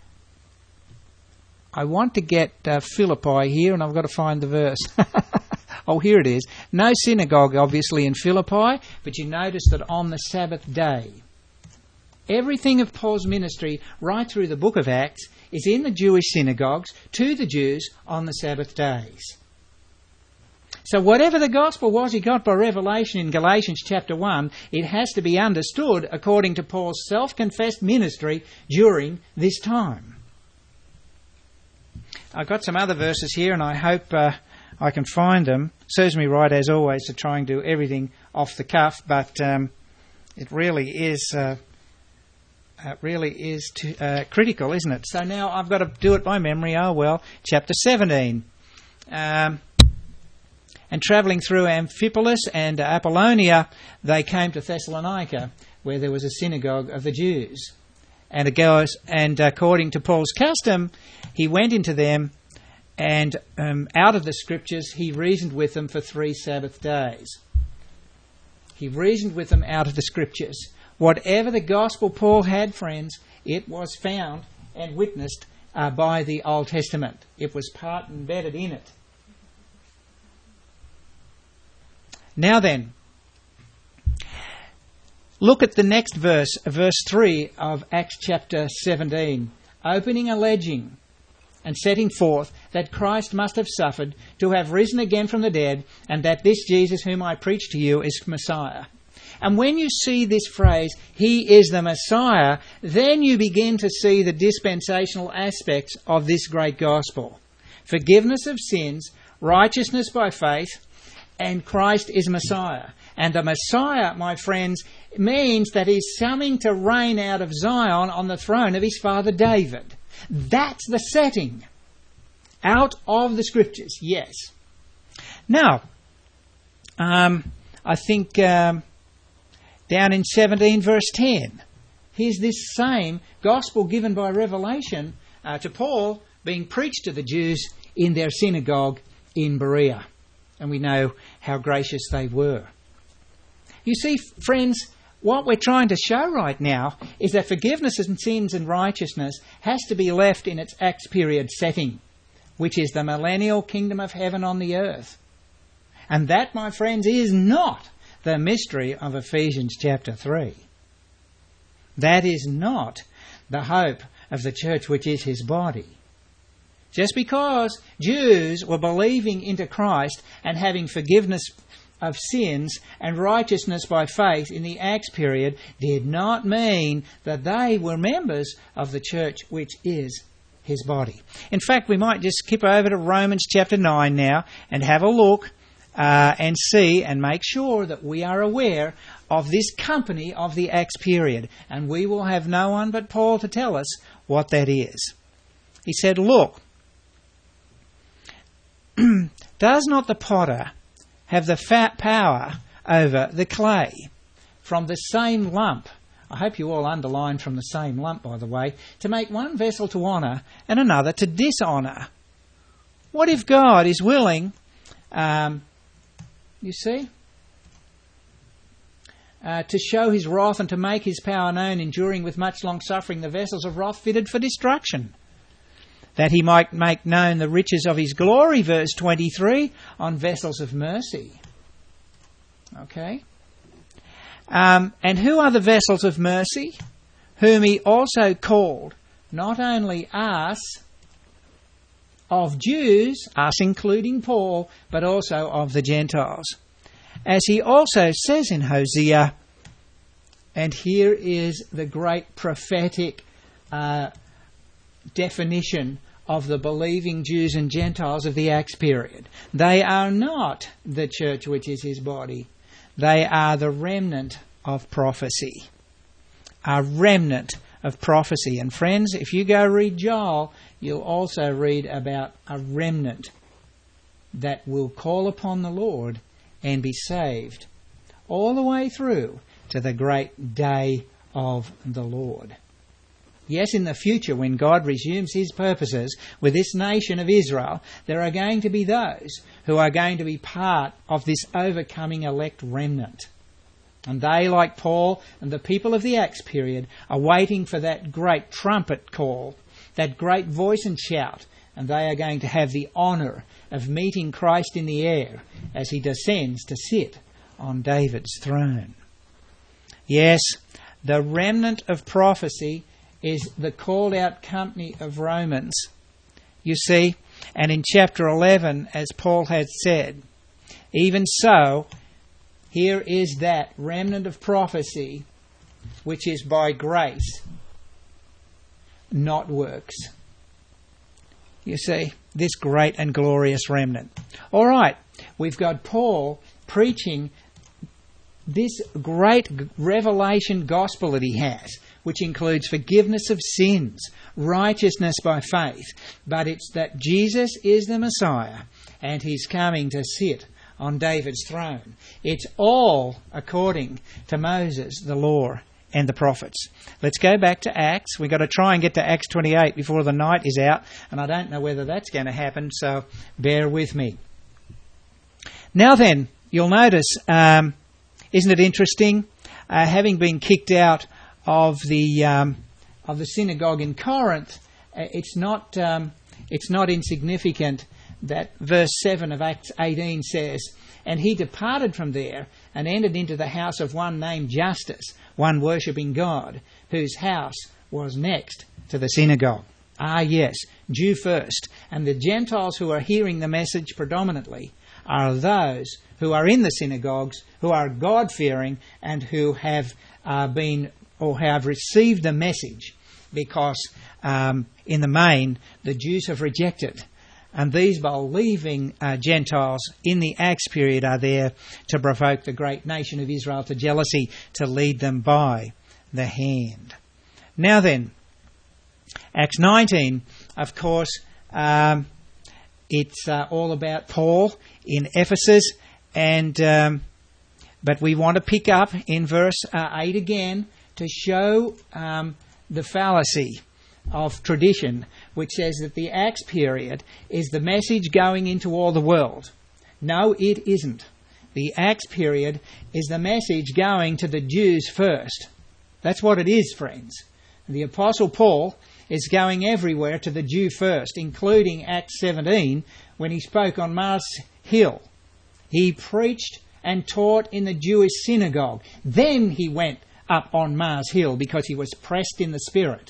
I want to get uh, Philippi here, and I've got to find the verse. Oh, here it is. No synagogue, obviously, in Philippi, but you notice that on the Sabbath day, everything of Paul's ministry, right through the book of Acts, is in the Jewish synagogues, to the Jews, on the Sabbath days. So whatever the gospel was he got by revelation in Galatians chapter one, it has to be understood according to Paul's self-confessed ministry during this time. I've got some other verses here, and I hope uh, I can find them. Serves me right, as always, to try and do everything off the cuff, but um, it really is uh, it really is too, uh, critical, isn't it? So now I've got to do it by memory. Oh well, chapter seventeen. Um, and travelling through Amphipolis and Apollonia, they came to Thessalonica, where there was a synagogue of the Jews. And, it goes, and according to Paul's custom, he went into them, and um, out of the Scriptures he reasoned with them for three Sabbath days. He reasoned with them out of the Scriptures. Whatever the gospel Paul had, friends, it was found and witnessed uh, by the Old Testament. It was part embedded in it. Now then, look at the next verse, verse three of Acts chapter seventeen. Opening, alleging, and setting forth that Christ must have suffered, to have risen again from the dead, and that this Jesus whom I preach to you is Messiah. And when you see this phrase, he is the Messiah, then you begin to see the dispensational aspects of this great gospel. Forgiveness of sins, righteousness by faith, and Christ is Messiah. And the Messiah, my friends, means that he's coming to reign out of Zion on the throne of his father David. That's the setting. Out of the Scriptures, yes. Now, um, I think um, down in seventeen verse ten, here's this same gospel given by revelation uh, to Paul being preached to the Jews in their synagogue in Berea. And we know how gracious they were. You see, friends, what we're trying to show right now is that forgiveness of sins and righteousness has to be left in its Acts period setting, which is the millennial kingdom of heaven on the earth. And that, my friends, is not the mystery of Ephesians chapter three. That is not the hope of the church, which is his body. Just because Jews were believing into Christ and having forgiveness of sins and righteousness by faith in the Acts period did not mean that they were members of the church, which is his body. In fact, we might just skip over to Romans chapter nine now and have a look uh, and see and make sure that we are aware of this company of the Acts period. And we will have no one but Paul to tell us what that is. He said, look, does not the potter have the fat power over the clay from the same lump? I hope you all underline from the same lump, by the way, to make one vessel to honour and another to dishonour. What if God is willing, um, you see, uh, to show his wrath and to make his power known, enduring with much long suffering the vessels of wrath fitted for destruction, that he might make known the riches of his glory, verse twenty-three, on vessels of mercy. Okay? Um, and who are the vessels of mercy? Whom he also called, not only us, of Jews, us including Paul, but also of the Gentiles. As he also says in Hosea, and here is the great prophetic uh, definition of the believing Jews and Gentiles of the Acts period. They are not the church which is his body. They are the remnant of prophecy. A remnant of prophecy. And friends, if you go read Joel, you'll also read about a remnant that will call upon the Lord and be saved all the way through to the great day of the Lord. Yes, in the future, when God resumes his purposes with this nation of Israel, there are going to be those who are going to be part of this overcoming elect remnant. And they, like Paul and the people of the Acts period, are waiting for that great trumpet call, that great voice and shout, and they are going to have the honour of meeting Christ in the air as he descends to sit on David's throne. Yes, the remnant of prophecy is the called out company of Romans. You see, and in chapter eleven, as Paul had said, even so, here is that remnant of prophecy which is by grace, not works. You see, this great and glorious remnant. All right, we've got Paul preaching this great revelation gospel that he has, which includes forgiveness of sins, righteousness by faith. But it's that Jesus is the Messiah and he's coming to sit on David's throne. It's all according to Moses, the law, and the prophets. Let's go back to Acts. We've got to try and get to Acts twenty-eight before the night is out, and I don't know whether that's going to happen, so bear with me. Now then, you'll notice, um, isn't it interesting, uh, having been kicked out of the um, of the synagogue in Corinth, uh, it's not um, it's not insignificant that verse seven of Acts eighteen says, "And he departed from there and entered into the house of one named Justus, one worshipping God, whose house was next to the synagogue." Ah, yes, Jew first. And the Gentiles who are hearing the message predominantly are those who are in the synagogues, who are God-fearing, and who have uh, been or have received the message, because um, in the main the Jews have rejected. And these believing uh, Gentiles in the Acts period are there to provoke the great nation of Israel to jealousy, to lead them by the hand. Now then, Acts nineteen, of course, um, it's uh, all about Paul in Ephesus, and um, but we want to pick up in verse uh, eight again to show um, the fallacy of tradition, which says that the Acts period is the message going into all the world. No, it isn't. The Acts period is the message going to the Jews first. That's what it is, friends. The Apostle Paul is going everywhere to the Jew first, including Acts seventeen, when he spoke on Mars Hill. He preached and taught in the Jewish synagogue. Then he went up on Mars Hill because he was pressed in the Spirit.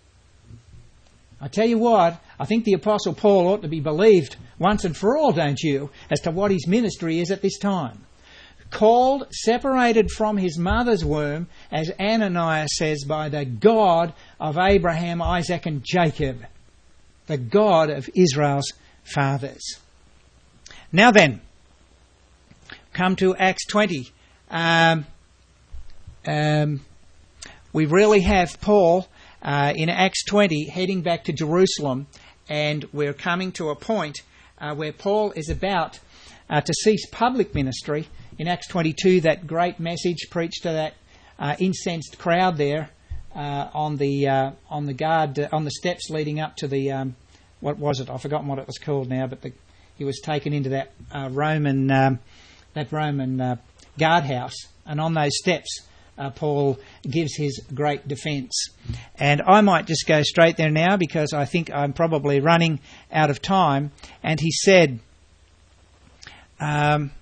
I tell you what, I think the Apostle Paul ought to be believed once and for all, don't you, as to what his ministry is at this time. Called, separated from his mother's womb, as Ananias says, by the God of Abraham, Isaac and Jacob, the God of Israel's fathers. Now then, come to Acts twenty. Um, um, we really have Paul uh, in Acts twenty heading back to Jerusalem, and we're coming to a point uh, where Paul is about uh, to cease public ministry. In Acts twenty-two, that great message preached to that uh, incensed crowd there uh, on the uh, on the guard uh, on the steps leading up to the um, what was it? I've forgotten what it was called now, but the, he was taken into that uh, Roman um, that Roman uh, guardhouse, and on those steps, uh, Paul gives his great defence. And I might just go straight there now because I think I'm probably running out of time. And he said. Um,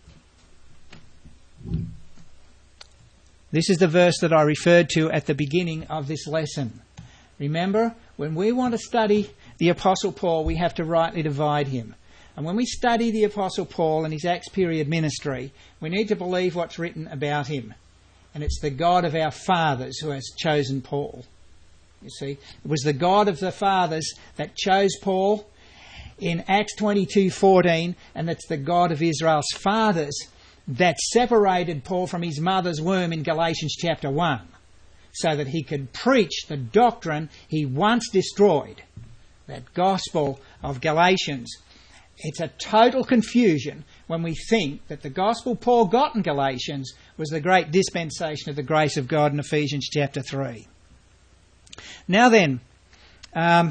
This is the verse that I referred to at the beginning of this lesson. Remember, when we want to study the Apostle Paul, we have to rightly divide him. And when we study the Apostle Paul and his Acts period ministry, we need to believe what's written about him. And it's the God of our fathers who has chosen Paul. You see, it was the God of the fathers that chose Paul in Acts twenty-two fourteen, and it's the God of Israel's fathers that separated Paul from his mother's womb in Galatians chapter one, so that he could preach the doctrine he once destroyed, that gospel of Galatians. It's a total confusion when we think that the gospel Paul got in Galatians was the great dispensation of the grace of God in Ephesians chapter three. Now then, um,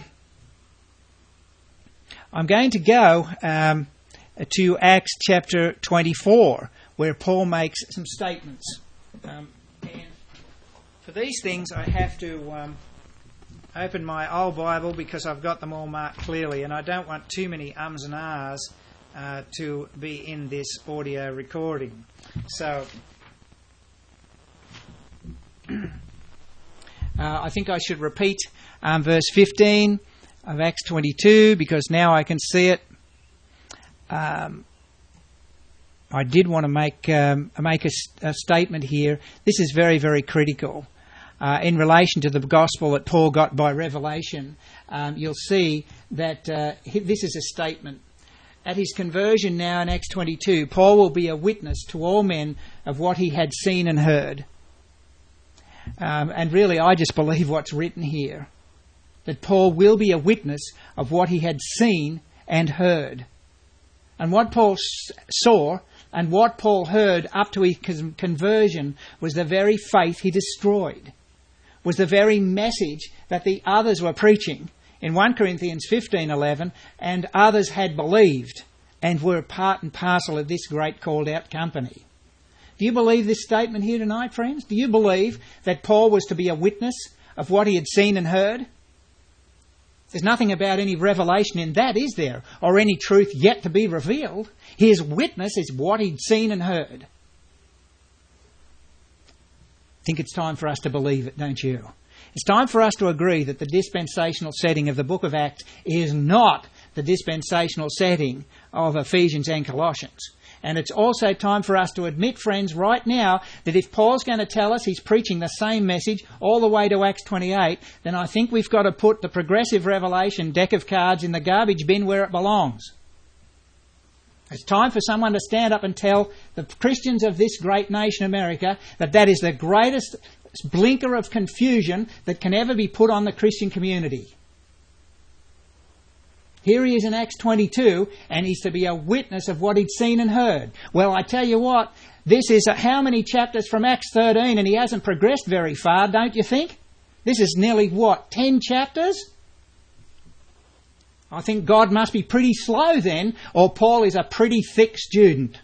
I'm going to go um, to Acts chapter twenty-four, where Paul makes some statements. Um, and for these things, I have to um, open my old Bible because I've got them all marked clearly, and I don't want too many ums and ahs uh, to be in this audio recording. So, uh, I think I should repeat um, verse fifteen of Acts twenty-two, because now I can see it. Um, I did want to make um, make a, a statement here. This is very, very critical uh, in relation to the gospel that Paul got by revelation. Um, you'll see that uh, this is a statement. At his conversion now in Acts twenty-two, Paul will be a witness to all men of what he had seen and heard. Um, and really, I just believe what's written here, that Paul will be a witness of what he had seen and heard. And what Paul saw And what Paul heard up to his conversion was the very faith he destroyed, was the very message that the others were preaching in First Corinthians fifteen eleven, and others had believed and were part and parcel of this great called out company. Do you believe this statement here tonight, friends? Do you believe that Paul was to be a witness of what he had seen and heard? There's nothing about any revelation in that, is there? Or any truth yet to be revealed. His witness is what he'd seen and heard. I think it's time for us to believe it, don't you? It's time for us to agree that the dispensational setting of the book of Acts is not the dispensational setting of Ephesians and Colossians. And it's also time for us to admit, friends, right now, that if Paul's going to tell us he's preaching the same message all the way to Acts twenty-eight, then I think we've got to put the progressive revelation deck of cards in the garbage bin where it belongs. It's time for someone to stand up and tell the Christians of this great nation, America, that that is the greatest blinker of confusion that can ever be put on the Christian community. Here he is in Acts twenty-two, and he's to be a witness of what he'd seen and heard. Well, I tell you what, this is how many chapters from Acts thirteen, and he hasn't progressed very far, don't you think? This is nearly, what, ten chapters? I think God must be pretty slow then, or Paul is a pretty thick student.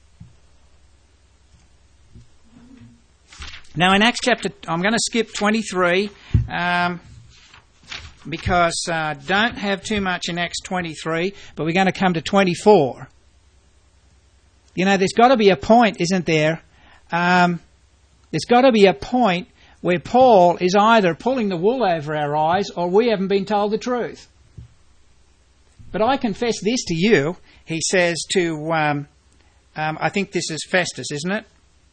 Now in Acts chapter, I'm going to skip twenty-three, um, because I uh, don't have too much in Acts twenty-three, but we're going to come to twenty-four. You know, there's got to be a point, isn't there? Um, there's got to be a point where Paul is either pulling the wool over our eyes or we haven't been told the truth. But I confess this to you, he says to, um, um, I think this is Festus, isn't it?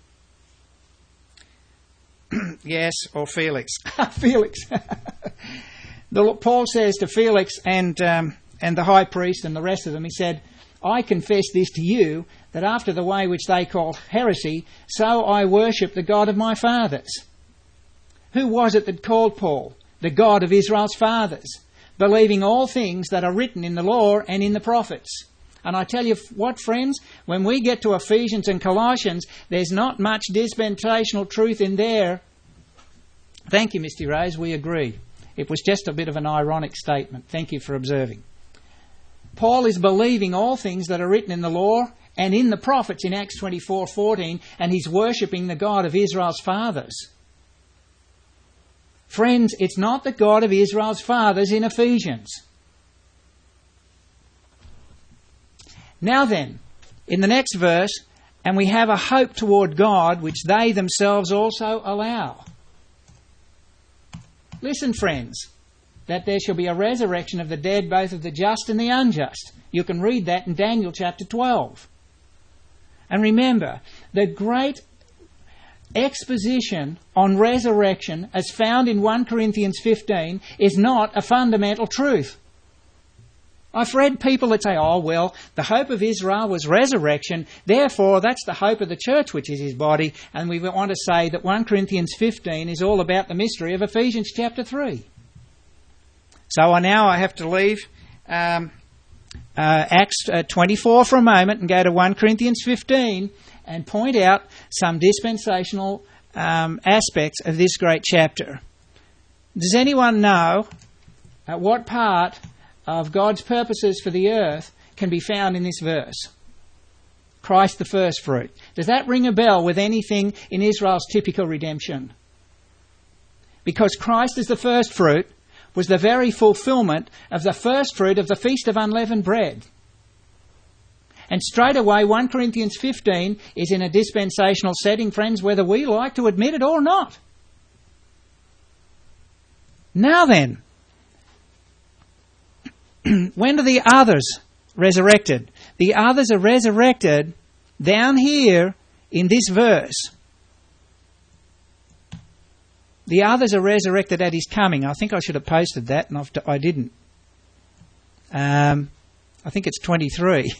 Yes, or Felix. Felix. The, Paul says to Felix and um, and the high priest and the rest of them, he said, I confess this to you, that after the way which they call heresy, so I worship the God of my fathers. Who was it that called Paul? The God of Israel's fathers, believing all things that are written in the law and in the prophets. And I tell you what, friends, when we get to Ephesians and Colossians, there's not much dispensational truth in there. Thank you, Misty Rose, we agree. It was just a bit of an ironic statement. Thank you for observing. Paul is believing all things that are written in the law and in the prophets in Acts twenty-four fourteen, and he's worshipping the God of Israel's fathers. Friends, it's not the God of Israel's fathers in Ephesians. Now then, in the next verse, and we have a hope toward God, which they themselves also allow. Listen, friends, that there shall be a resurrection of the dead, both of the just and the unjust. You can read that in Daniel chapter twelve. And remember, the great exposition on resurrection as found in First Corinthians fifteen is not a fundamental truth. I've read people that say, oh, well, the hope of Israel was resurrection, therefore that's the hope of the church, which is his body, and we want to say that First Corinthians fifteen is all about the mystery of Ephesians chapter three. So I now I have to leave um, uh, Acts uh, twenty-four for a moment and go to First Corinthians fifteen and point out some dispensational um, aspects of this great chapter. Does anyone know at what part of God's purposes for the earth can be found in this verse? Christ the first fruit. Does that ring a bell with anything in Israel's typical redemption? Because Christ as the first fruit was the very fulfillment of the first fruit of the Feast of Unleavened Bread. And straight away, First Corinthians fifteen is in a dispensational setting, friends, whether we like to admit it or not. Now then, when are the others resurrected? The others are resurrected down here in this verse. The others are resurrected at his coming. I think I should have posted that, and I've, I didn't. Um, I think it's twenty-three.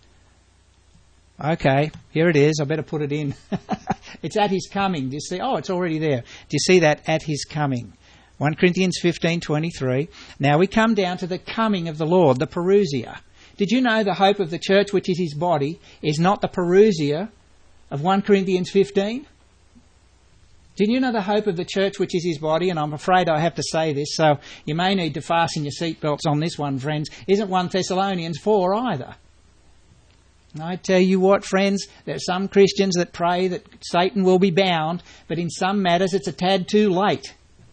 Okay, here it is. I better put it in. It's at his coming. Do you see? Oh, it's already there. Do you see that? At his coming. First Corinthians fifteen twenty-three. Now we come down to the coming of the Lord, the parousia. Did you know the hope of the church, which is his body, is not the Parousia of First Corinthians fifteen? Did you know the hope of the church, which is his body? And I'm afraid I have to say this, so you may need to fasten your seatbelts on this one, friends. Isn't First Thessalonians four either? And I tell you what, friends, there are some Christians that pray that Satan will be bound, but in some matters it's a tad too late.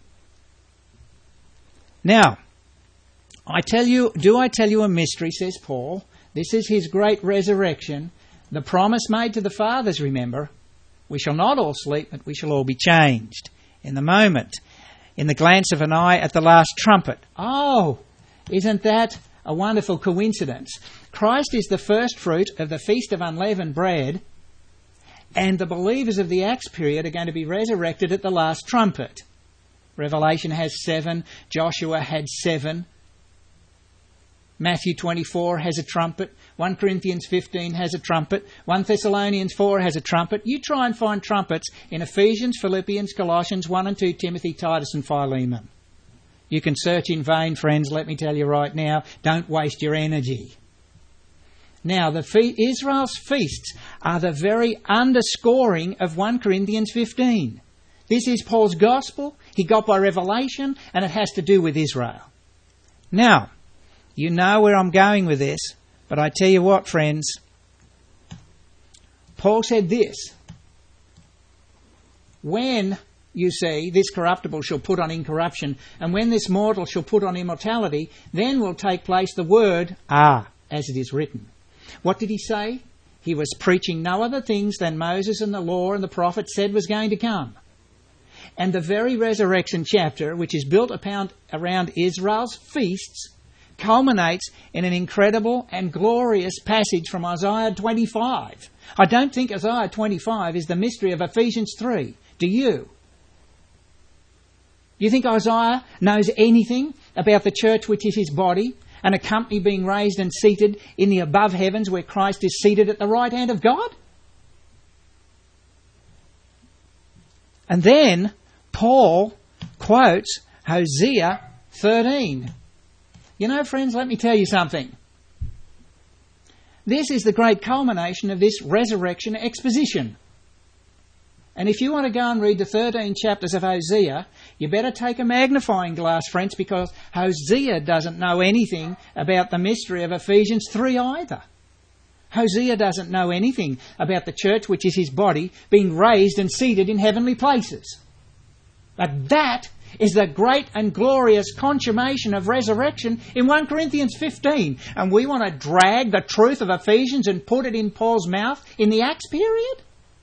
Now, I tell you, do I tell you a mystery, says Paul? This is his great resurrection. The promise made to the fathers, remember. We shall not all sleep, but we shall all be changed in the moment, in the glance of an eye at the last trumpet. Oh, isn't that a wonderful coincidence? Christ is the first fruit of the Feast of Unleavened Bread, and the believers of the Acts period are going to be resurrected at the last trumpet. Revelation has seven, Joshua had seven, Matthew twenty-four has a trumpet, First Corinthians fifteen has a trumpet, First Thessalonians four has a trumpet. You try and find trumpets in Ephesians, Philippians, Colossians, one and two Timothy, Titus and Philemon. You can search in vain, friends, let me tell you right now. Don't waste your energy. Now, the fe- Israel's feasts are the very underscoring of First Corinthians fifteen. This is Paul's gospel. He got by revelation, and it has to do with Israel. Now, you know where I'm going with this, but I tell you what, friends, Paul said this: when, you see, this corruptible shall put on incorruption, and when this mortal shall put on immortality, then will take place the word, ah, as it is written. What did he say? He was preaching no other things than Moses and the law and the prophets said was going to come. And the very resurrection chapter, which is built upon, around Israel's feasts, culminates in an incredible and glorious passage from Isaiah twenty-five. I don't think Isaiah twenty-five is the mystery of Ephesians three. Do you? You think Isaiah knows anything about the church which is his body and a company being raised and seated in the above heavens where Christ is seated at the right hand of God? And then Paul quotes Hosea thirteen. You know, friends, let me tell you something. This is the great culmination of this resurrection exposition. And if you want to go and read the thirteen chapters of Hosea, you better take a magnifying glass, friends, because Hosea doesn't know anything about the mystery of Ephesians three either. Hosea doesn't know anything about the church, which is his body, being raised and seated in heavenly places. But that is the great and glorious consummation of resurrection in First Corinthians fifteen. And we want to drag the truth of Ephesians and put it in Paul's mouth in the Acts period?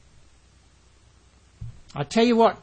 I tell you what,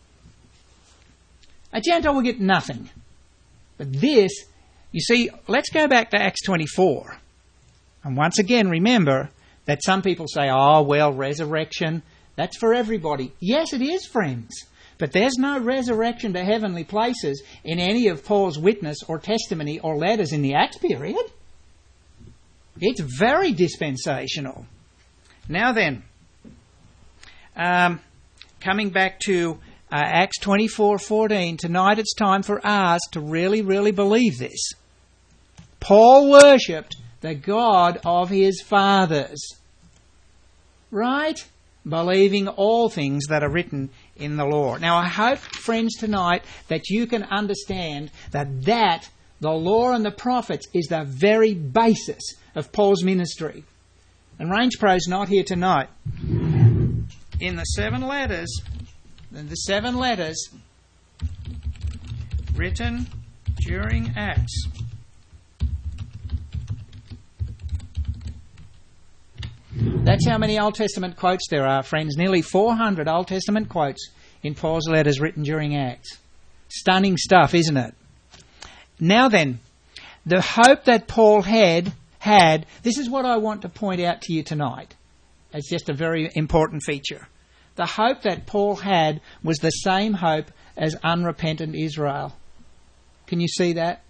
a Gentile will get nothing. But this, you see, let's go back to Acts twenty-four. And once again, remember that some people say, oh, well, resurrection, that's for everybody. Yes, it is, friends. But there's no resurrection to heavenly places in any of Paul's witness or testimony or letters in the Acts period. It's very dispensational. Now then, um, coming back to uh, Acts twenty-four fourteen, tonight it's time for us to really, really believe this. Paul worshipped the God of his fathers. Right? Believing all things that are written in the law. Now I hope, friends, tonight that you can understand that that, the law and the prophets, is the very basis of Paul's ministry. And Range Pro's not here tonight. In the seven letters, in the seven letters written during Acts, that's how many Old Testament quotes there are, friends. Nearly four hundred Old Testament quotes in Paul's letters written during Acts. Stunning stuff, isn't it? Now then, the hope that Paul had, had, this is what I want to point out to you tonight. It's just a very important feature. The hope that Paul had was the same hope as unrepentant Israel. Can you see that?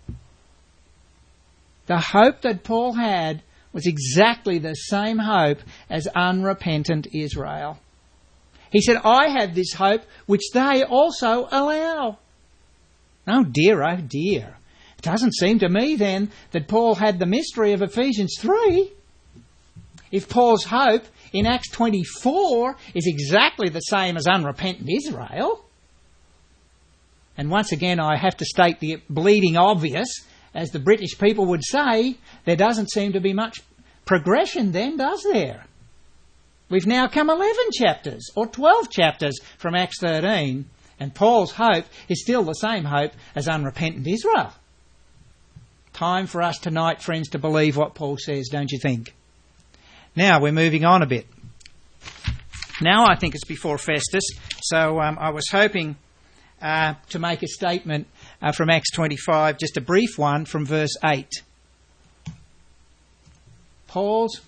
The hope that Paul had was exactly the same hope as unrepentant Israel. He said, I have this hope which they also allow. Oh dear, oh dear. It doesn't seem to me then that Paul had the mystery of Ephesians three. If Paul's hope in Acts twenty-four is exactly the same as unrepentant Israel, and once again I have to state the bleeding obvious, as the British people would say, there doesn't seem to be much progression then, does there? We've now come eleven chapters or twelve chapters from Acts thirteen, and Paul's hope is still the same hope as unrepentant Israel. Time for us tonight, friends, to believe what Paul says, don't you think? Now we're moving on a bit. Now I think it's before Festus, so um, I was hoping uh, to make a statement uh, from Acts twenty-five, just a brief one from verse eight. Paul's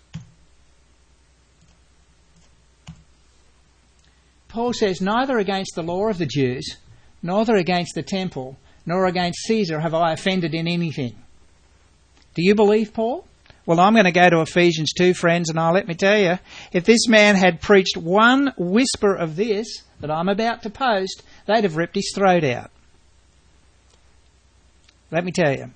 Paul says, neither against the law of the Jews, neither against the temple, nor against Caesar have I offended in anything. Do you believe Paul? Well, I'm going to go to Ephesians two, friends, and I'll let me tell you, if this man had preached one whisper of this that I'm about to post, they'd have ripped his throat out. Let me tell you.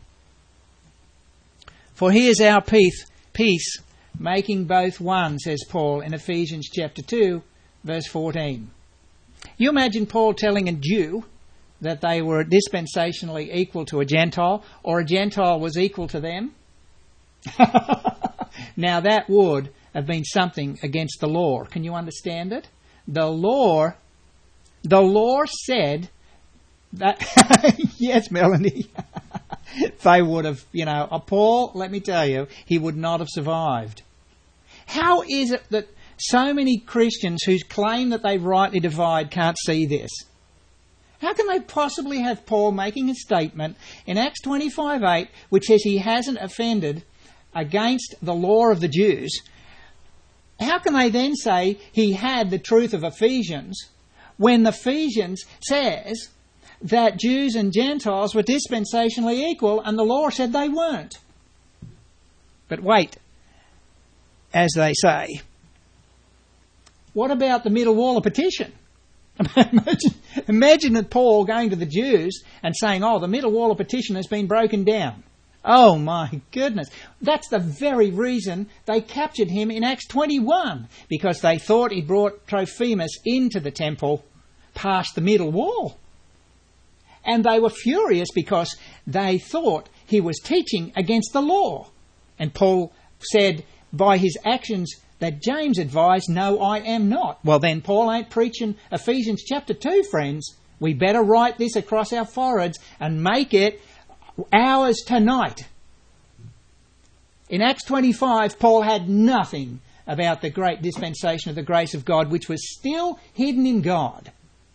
For he is our peace, peace, making both one, says Paul in Ephesians chapter two, verse fourteen. You imagine Paul telling a Jew that they were dispensationally equal to a Gentile, or a Gentile was equal to them? Now that would have been something against the law. Can you understand it? The law, the law said that, yes, Melanie, they would have, you know, uh, Paul, let me tell you, he would not have survived. How is it that so many Christians who claim that they rightly divide can't see this? How can they possibly have Paul making a statement in Acts twenty-five eight which says he hasn't offended against the law of the Jews? How can they then say he had the truth of Ephesians when Ephesians says that Jews and Gentiles were dispensationally equal and the law said they weren't? But wait, as they say, what about the middle wall of petition? imagine, imagine that Paul going to the Jews and saying, oh, the middle wall of petition has been broken down. Oh my goodness. That's the very reason they captured him in Acts twenty-one, because they thought he brought Trophimus into the temple past the middle wall. And they were furious because they thought he was teaching against the law. And Paul said by his actions that James advised, no, I am not. Well, then Paul ain't preaching Ephesians chapter two, friends. We better write this across our foreheads and make it ours tonight. In Acts twenty-five, Paul had nothing about the great dispensation of the grace of God, which was still hidden in God.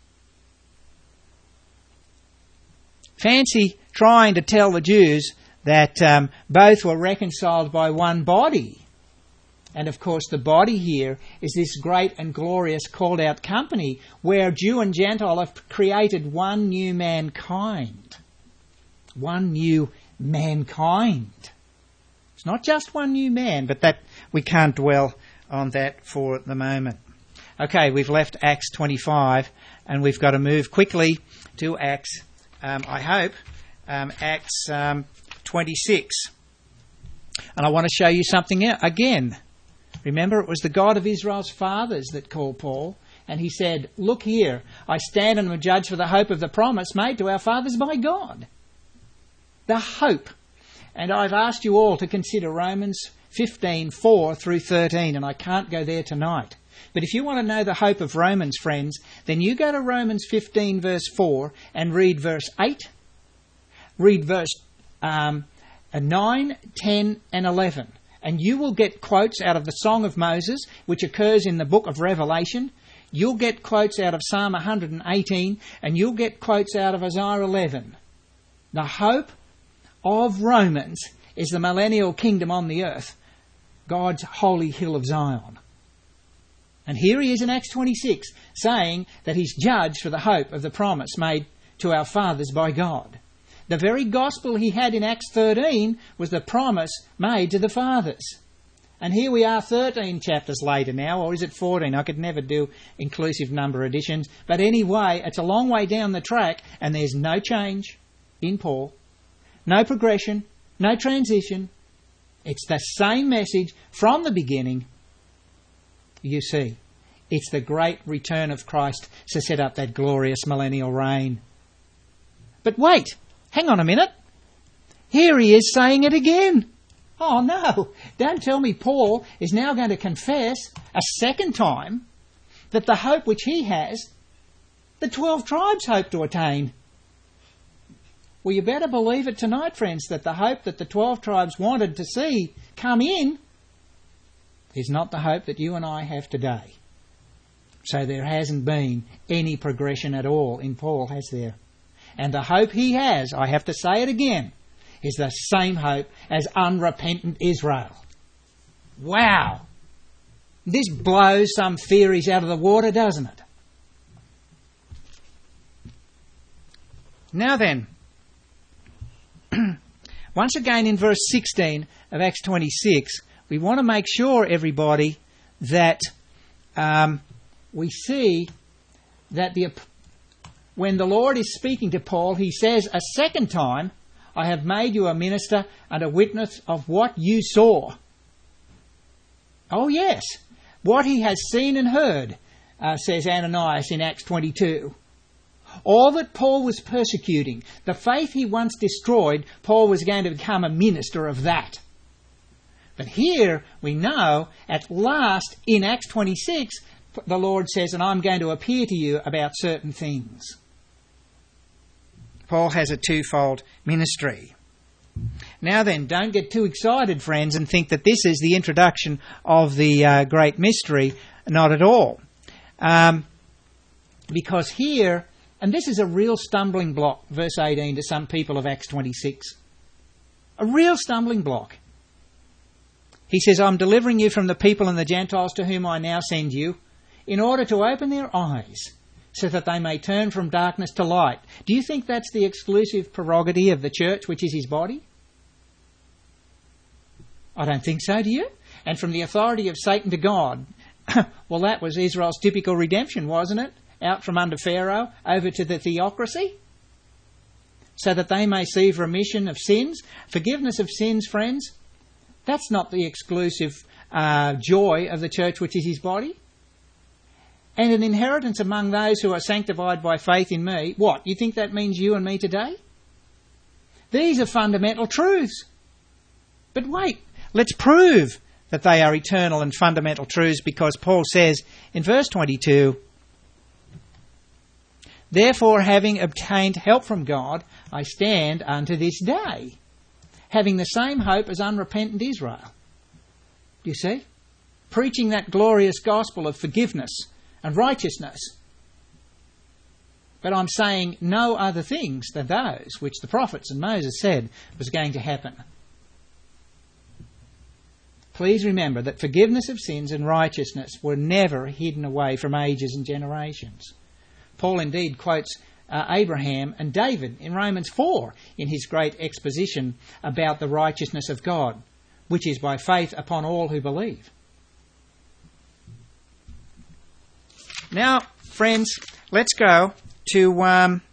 Fancy trying to tell the Jews that um, both were reconciled by one body. And of course the body here is this great and glorious called out company where Jew and Gentile have created one new mankind. One new mankind. It's not just one new man, but that we can't dwell on that for the moment. Okay, we've left Acts twenty-five and we've got to move quickly to Acts, um, I hope, um, Acts um, twenty-six. And I want to show you something again. Remember, it was the God of Israel's fathers that called Paul, and he said, look here, I stand and am a judge for the hope of the promise made to our fathers by God. The hope. And I've asked you all to consider Romans fifteen, four through thirteen, and I can't go there tonight. But if you want to know the hope of Romans, friends, then you go to Romans fifteen, verse four, and read verse eight, read verse um, nine, ten, and eleven. And you will get quotes out of the Song of Moses, which occurs in the book of Revelation. You'll get quotes out of Psalm one hundred eighteen, and you'll get quotes out of Isaiah eleven. The hope of Romans is the millennial kingdom on the earth, God's holy hill of Zion. And here he is in Acts twenty-six, saying that he's judged for the hope of the promise made to our fathers by God. The very gospel he had in Acts thirteen was the promise made to the fathers. And here we are thirteen chapters later now, or is it fourteen? I could never do inclusive number editions. But anyway, it's a long way down the track and there's no change in Paul. no progression, no transition. It's the same message from the beginning. You see, it's the great return of Christ to set up that glorious millennial reign. But wait, hang on a minute. Here he is saying it again. Oh no, don't tell me Paul is now going to confess a second time that the hope which he has, the twelve tribes hope to attain. Well, you better believe it tonight, friends, that the hope that the twelve tribes wanted to see come in is not the hope that you and I have today. So there hasn't been any progression at all in Paul, has there? And the hope he has, I have to say it again, is the same hope as unrepentant Israel. Wow! This blows some theories out of the water, doesn't it? Now then, once again in verse sixteen of Acts twenty-six, we want to make sure, everybody, that um, we see that the when the Lord is speaking to Paul, he says a second time, I have made you a minister and a witness of what you saw. Oh yes, what he has seen and heard, uh, says Ananias in Acts twenty-two. All that Paul was persecuting, the faith he once destroyed, Paul was going to become a minister of that. But here we know, at last, in Acts twenty-six, the Lord says, and I'm going to appear to you about certain things. Paul has a twofold ministry. Now then, don't get too excited, friends, and think that this is the introduction of the uh, great mystery. Not at all. Um, because here, and this is a real stumbling block, verse eighteen, to some people of Acts twenty-six. A real stumbling block. He says, I'm delivering you from the people and the Gentiles to whom I now send you, in order to open their eyes, so that they may turn from darkness to light. Do you think that's the exclusive prerogative of the church, which is his body? I don't think so, do you? And from the authority of Satan to God. Well, that was Israel's typical redemption, wasn't it? Out from under Pharaoh, over to the theocracy, so that they may receive remission of sins. Forgiveness of sins, friends, that's not the exclusive uh, joy of the church, which is his body. And an inheritance among those who are sanctified by faith in me. What? You think that means you and me today? These are fundamental truths. But wait, let's prove that they are eternal and fundamental truths, because Paul says in verse twenty-two, therefore, having obtained help from God, I stand unto this day, having the same hope as unrepentant Israel. Do you see? Preaching that glorious gospel of forgiveness and righteousness. But I'm saying no other things than those which the prophets and Moses said was going to happen. Please remember that forgiveness of sins and righteousness were never hidden away from ages and generations. Paul indeed quotes uh, Abraham and David in Romans four in his great exposition about the righteousness of God, which is by faith upon all who believe. Now, friends, let's go to um,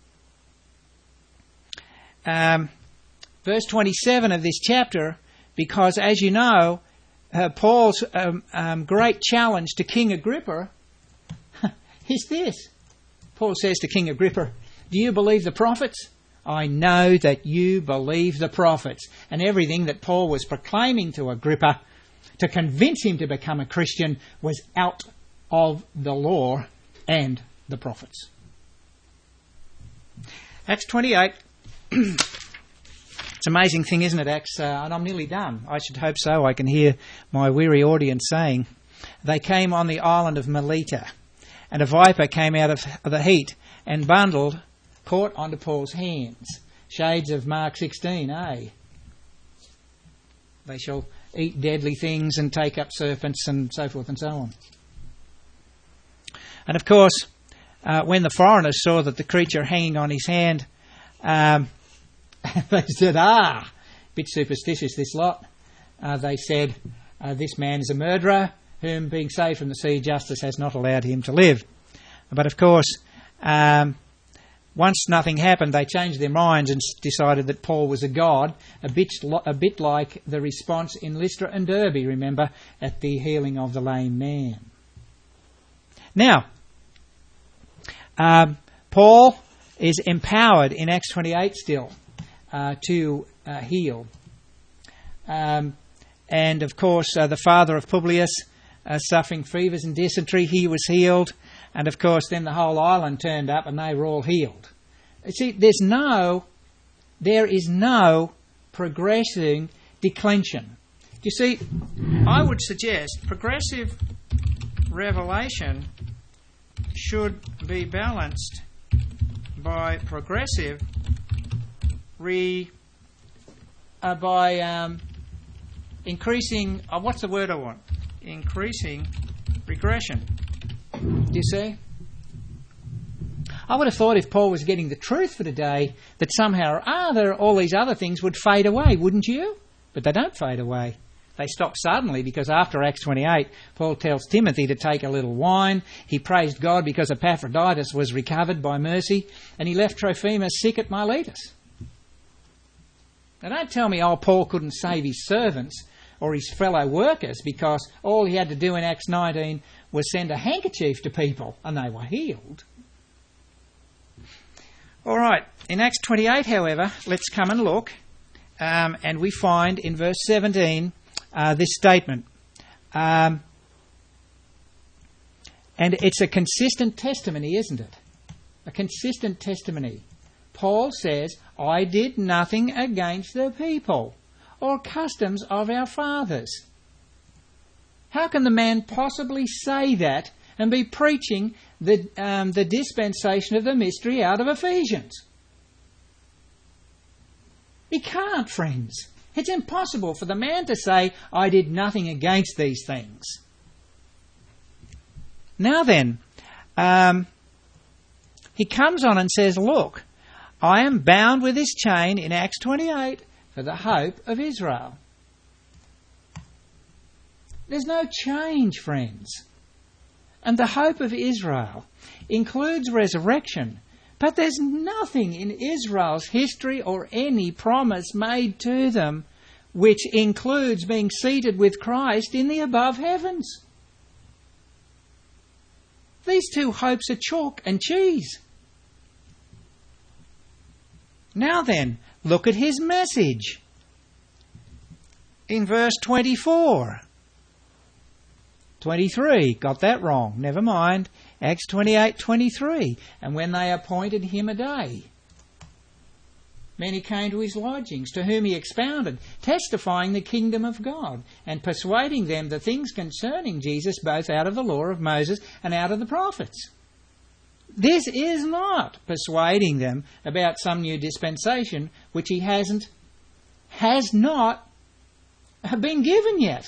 um, verse twenty-seven of this chapter, because, as you know, uh, Paul's um, um, great challenge to King Agrippa is this. Paul says to King Agrippa, do you believe the prophets? I know that you believe the prophets. And everything that Paul was proclaiming to Agrippa to convince him to become a Christian was out of the law and the prophets. Acts twenty-eight. It's an amazing thing, isn't it, Acts? Uh, and I'm nearly done. I should hope so. I can hear my weary audience saying, they came on the island of Melita, and a viper came out of the heat and bundled, caught onto Paul's hands. Shades of Mark sixteen, eh? They shall eat deadly things and take up serpents and so forth and so on. And of course, uh, when the foreigners saw that the creature hanging on his hand, um, they said, ah, bit superstitious this lot. Uh, they said, uh, this man is a murderer, whom being saved from the sea, justice has not allowed him to live. But of course, um, once nothing happened, they changed their minds and decided that Paul was a god, a bit, a bit like the response in Lystra and Derbe, remember, at the healing of the lame man. Now, um, Paul is empowered in Acts twenty-eight still uh, to uh, heal. Um, and, of course, uh, the father of Publius, uh, suffering fevers and dysentery, he was healed. And, of course, then the whole island turned up and they were all healed. You see, there's no, there is no progressing declension. You see, I would suggest progressive revelation should be balanced by progressive re, uh, by um, increasing, uh, what's the word I want? Increasing regression. Do you see? I would have thought if Paul was getting the truth for today, that somehow or other all these other things would fade away, wouldn't you? But they don't fade away. They stop suddenly because after Acts twenty-eight, Paul tells Timothy to take a little wine. He praised God because Epaphroditus was recovered by mercy, and he left Trophimus sick at Miletus. Now don't tell me, oh, Paul couldn't save his servants or his fellow workers because all he had to do in Acts nineteen was send a handkerchief to people and they were healed. All right, in Acts twenty-eight, however, let's come and look, um, and we find in verse seventeen uh, this statement. Um, and it's a consistent testimony, isn't it? A consistent testimony. Paul says, I did nothing against the people or customs of our fathers. How can the man possibly say that and be preaching the um, the dispensation of the mystery out of Ephesians? He can't, friends. It's impossible for the man to say, I did nothing against these things. Now then, um, he comes on and says, look, I am bound with this chain in Acts twenty-eight for the hope of Israel. There's no change, friends. And the hope of Israel includes resurrection. But there's nothing in Israel's history or any promise made to them which includes being seated with Christ in the above heavens. These two hopes are chalk and cheese. Now then, look at his message. In verse twenty-four. twenty-three, got that wrong, never mind. Acts twenty-eight twenty-three, and when they appointed him a day, many came to his lodgings, to whom he expounded, testifying the kingdom of God, and persuading them the things concerning Jesus, both out of the law of Moses and out of the prophets. This is not persuading them about some new dispensation which he hasn't, has not been given yet.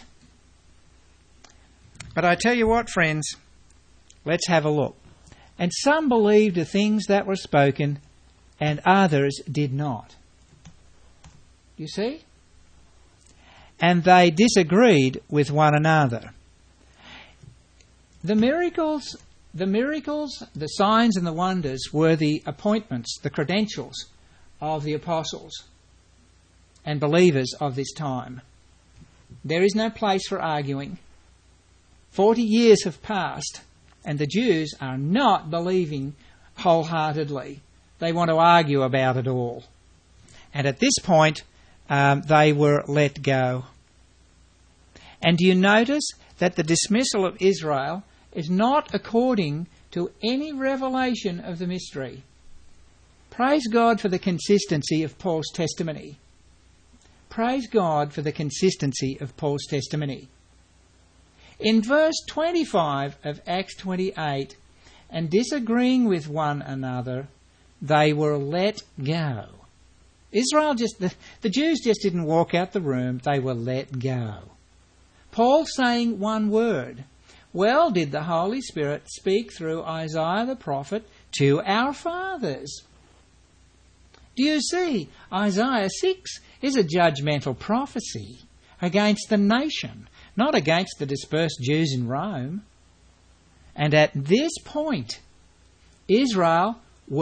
But I tell you what, friends, let's have a look. And some believed the things that were spoken, and others did not. You see? And they disagreed with one another. The miracles, the miracles, the signs and the wonders were the appointments, the credentials of the apostles and believers of this time. There is no place for arguing. Forty years have passed, and the Jews are not believing wholeheartedly. They want to argue about it all. And at this point, um, they were let go. And do you notice that the dismissal of Israel is not according to any revelation of the mystery? Praise God for the consistency of Paul's testimony. Praise God for the consistency of Paul's testimony. In verse twenty-five of Acts twenty-eight, and disagreeing with one another, they were let go. Israel just, the, the Jews just didn't walk out the room, they were let go. Paul saying one word. Well, did the Holy Spirit speak through Isaiah the prophet to our fathers? Do you see? Isaiah six is a judgmental prophecy against the nation, not against the dispersed Jews in Rome. And at this point, Israel were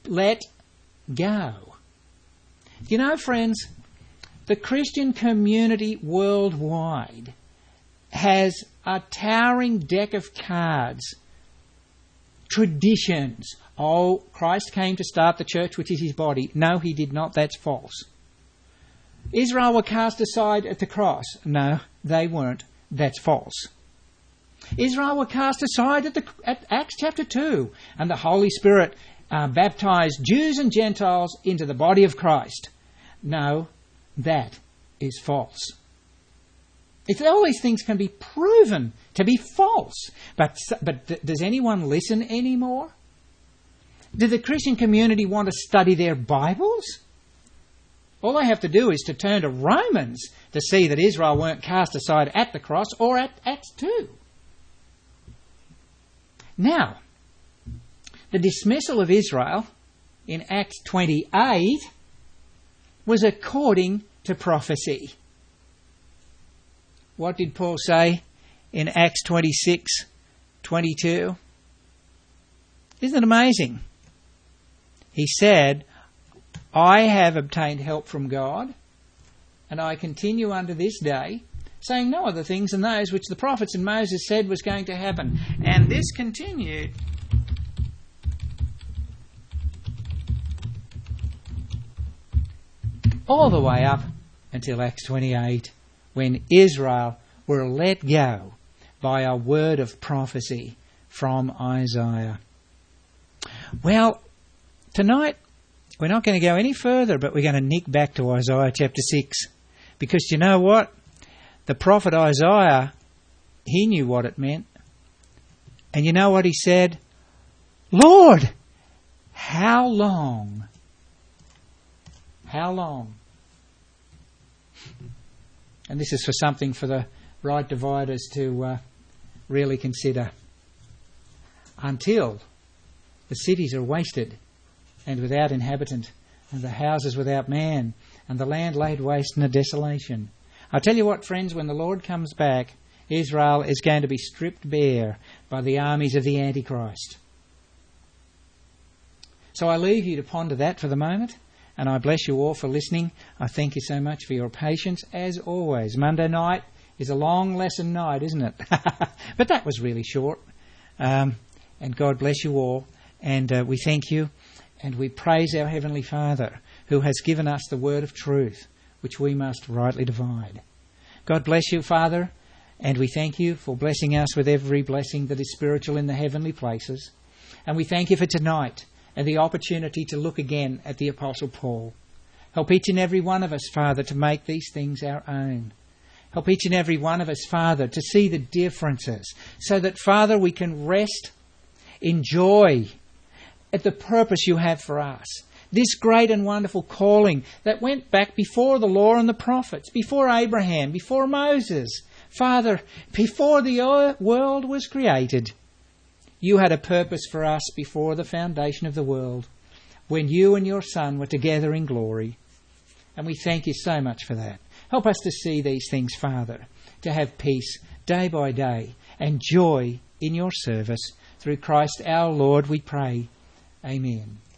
let go. You know, friends, the Christian community worldwide has a towering deck of cards, traditions. Oh, Christ came to start the church, which is his body. No, he did not. That's false. Israel were cast aside at the cross. No, they weren't. That's false. Israel were cast aside at, the, at Acts chapter two, and the Holy Spirit uh, baptized Jews and Gentiles into the body of Christ. No, that is false. It's, all these things can be proven to be false. But, but th- does anyone listen anymore? Do the Christian community want to study their Bibles? All they have to do is to turn to Romans to see that Israel weren't cast aside at the cross or at Acts two. Now, the dismissal of Israel in Acts twenty-eight was according to prophecy. What did Paul say in Acts twenty-six twenty-two? Isn't it amazing? He said, I have obtained help from God, and I continue unto this day, saying no other things than those which the prophets and Moses said was going to happen. And this continued all the way up until Acts twenty-eight, when Israel were let go by a word of prophecy from Isaiah. Well, tonight we're not going to go any further, but we're going to nick back to Isaiah chapter six. Because you know what? The prophet Isaiah, he knew what it meant. And you know what he said? Lord, how long? How long? And this is for something for the right dividers to uh, really consider. Until the cities are wasted and without inhabitant, and the houses without man, and the land laid waste in a desolation. I tell you what, friends, when the Lord comes back, Israel is going to be stripped bare by the armies of the Antichrist. So I leave you to ponder that for the moment, and I bless you all for listening. I thank you so much for your patience, as always. Monday night is a long lesson night, isn't it? But that was really short. Um, and God bless you all, and uh, we thank you. And we praise our Heavenly Father, who has given us the word of truth, which we must rightly divide. God bless you, Father, and we thank you for blessing us with every blessing that is spiritual in the heavenly places. And we thank you for tonight and the opportunity to look again at the Apostle Paul. Help each and every one of us, Father, to make these things our own. Help each and every one of us, Father, to see the differences, so that, Father, we can rest in joy at the purpose you have for us. This great and wonderful calling that went back before the law and the prophets, before Abraham, before Moses. Father, before the world was created, you had a purpose for us before the foundation of the world, when you and your Son were together in glory. And we thank you so much for that. Help us to see these things, Father, to have peace day by day and joy in your service. Through Christ our Lord we pray. Amen.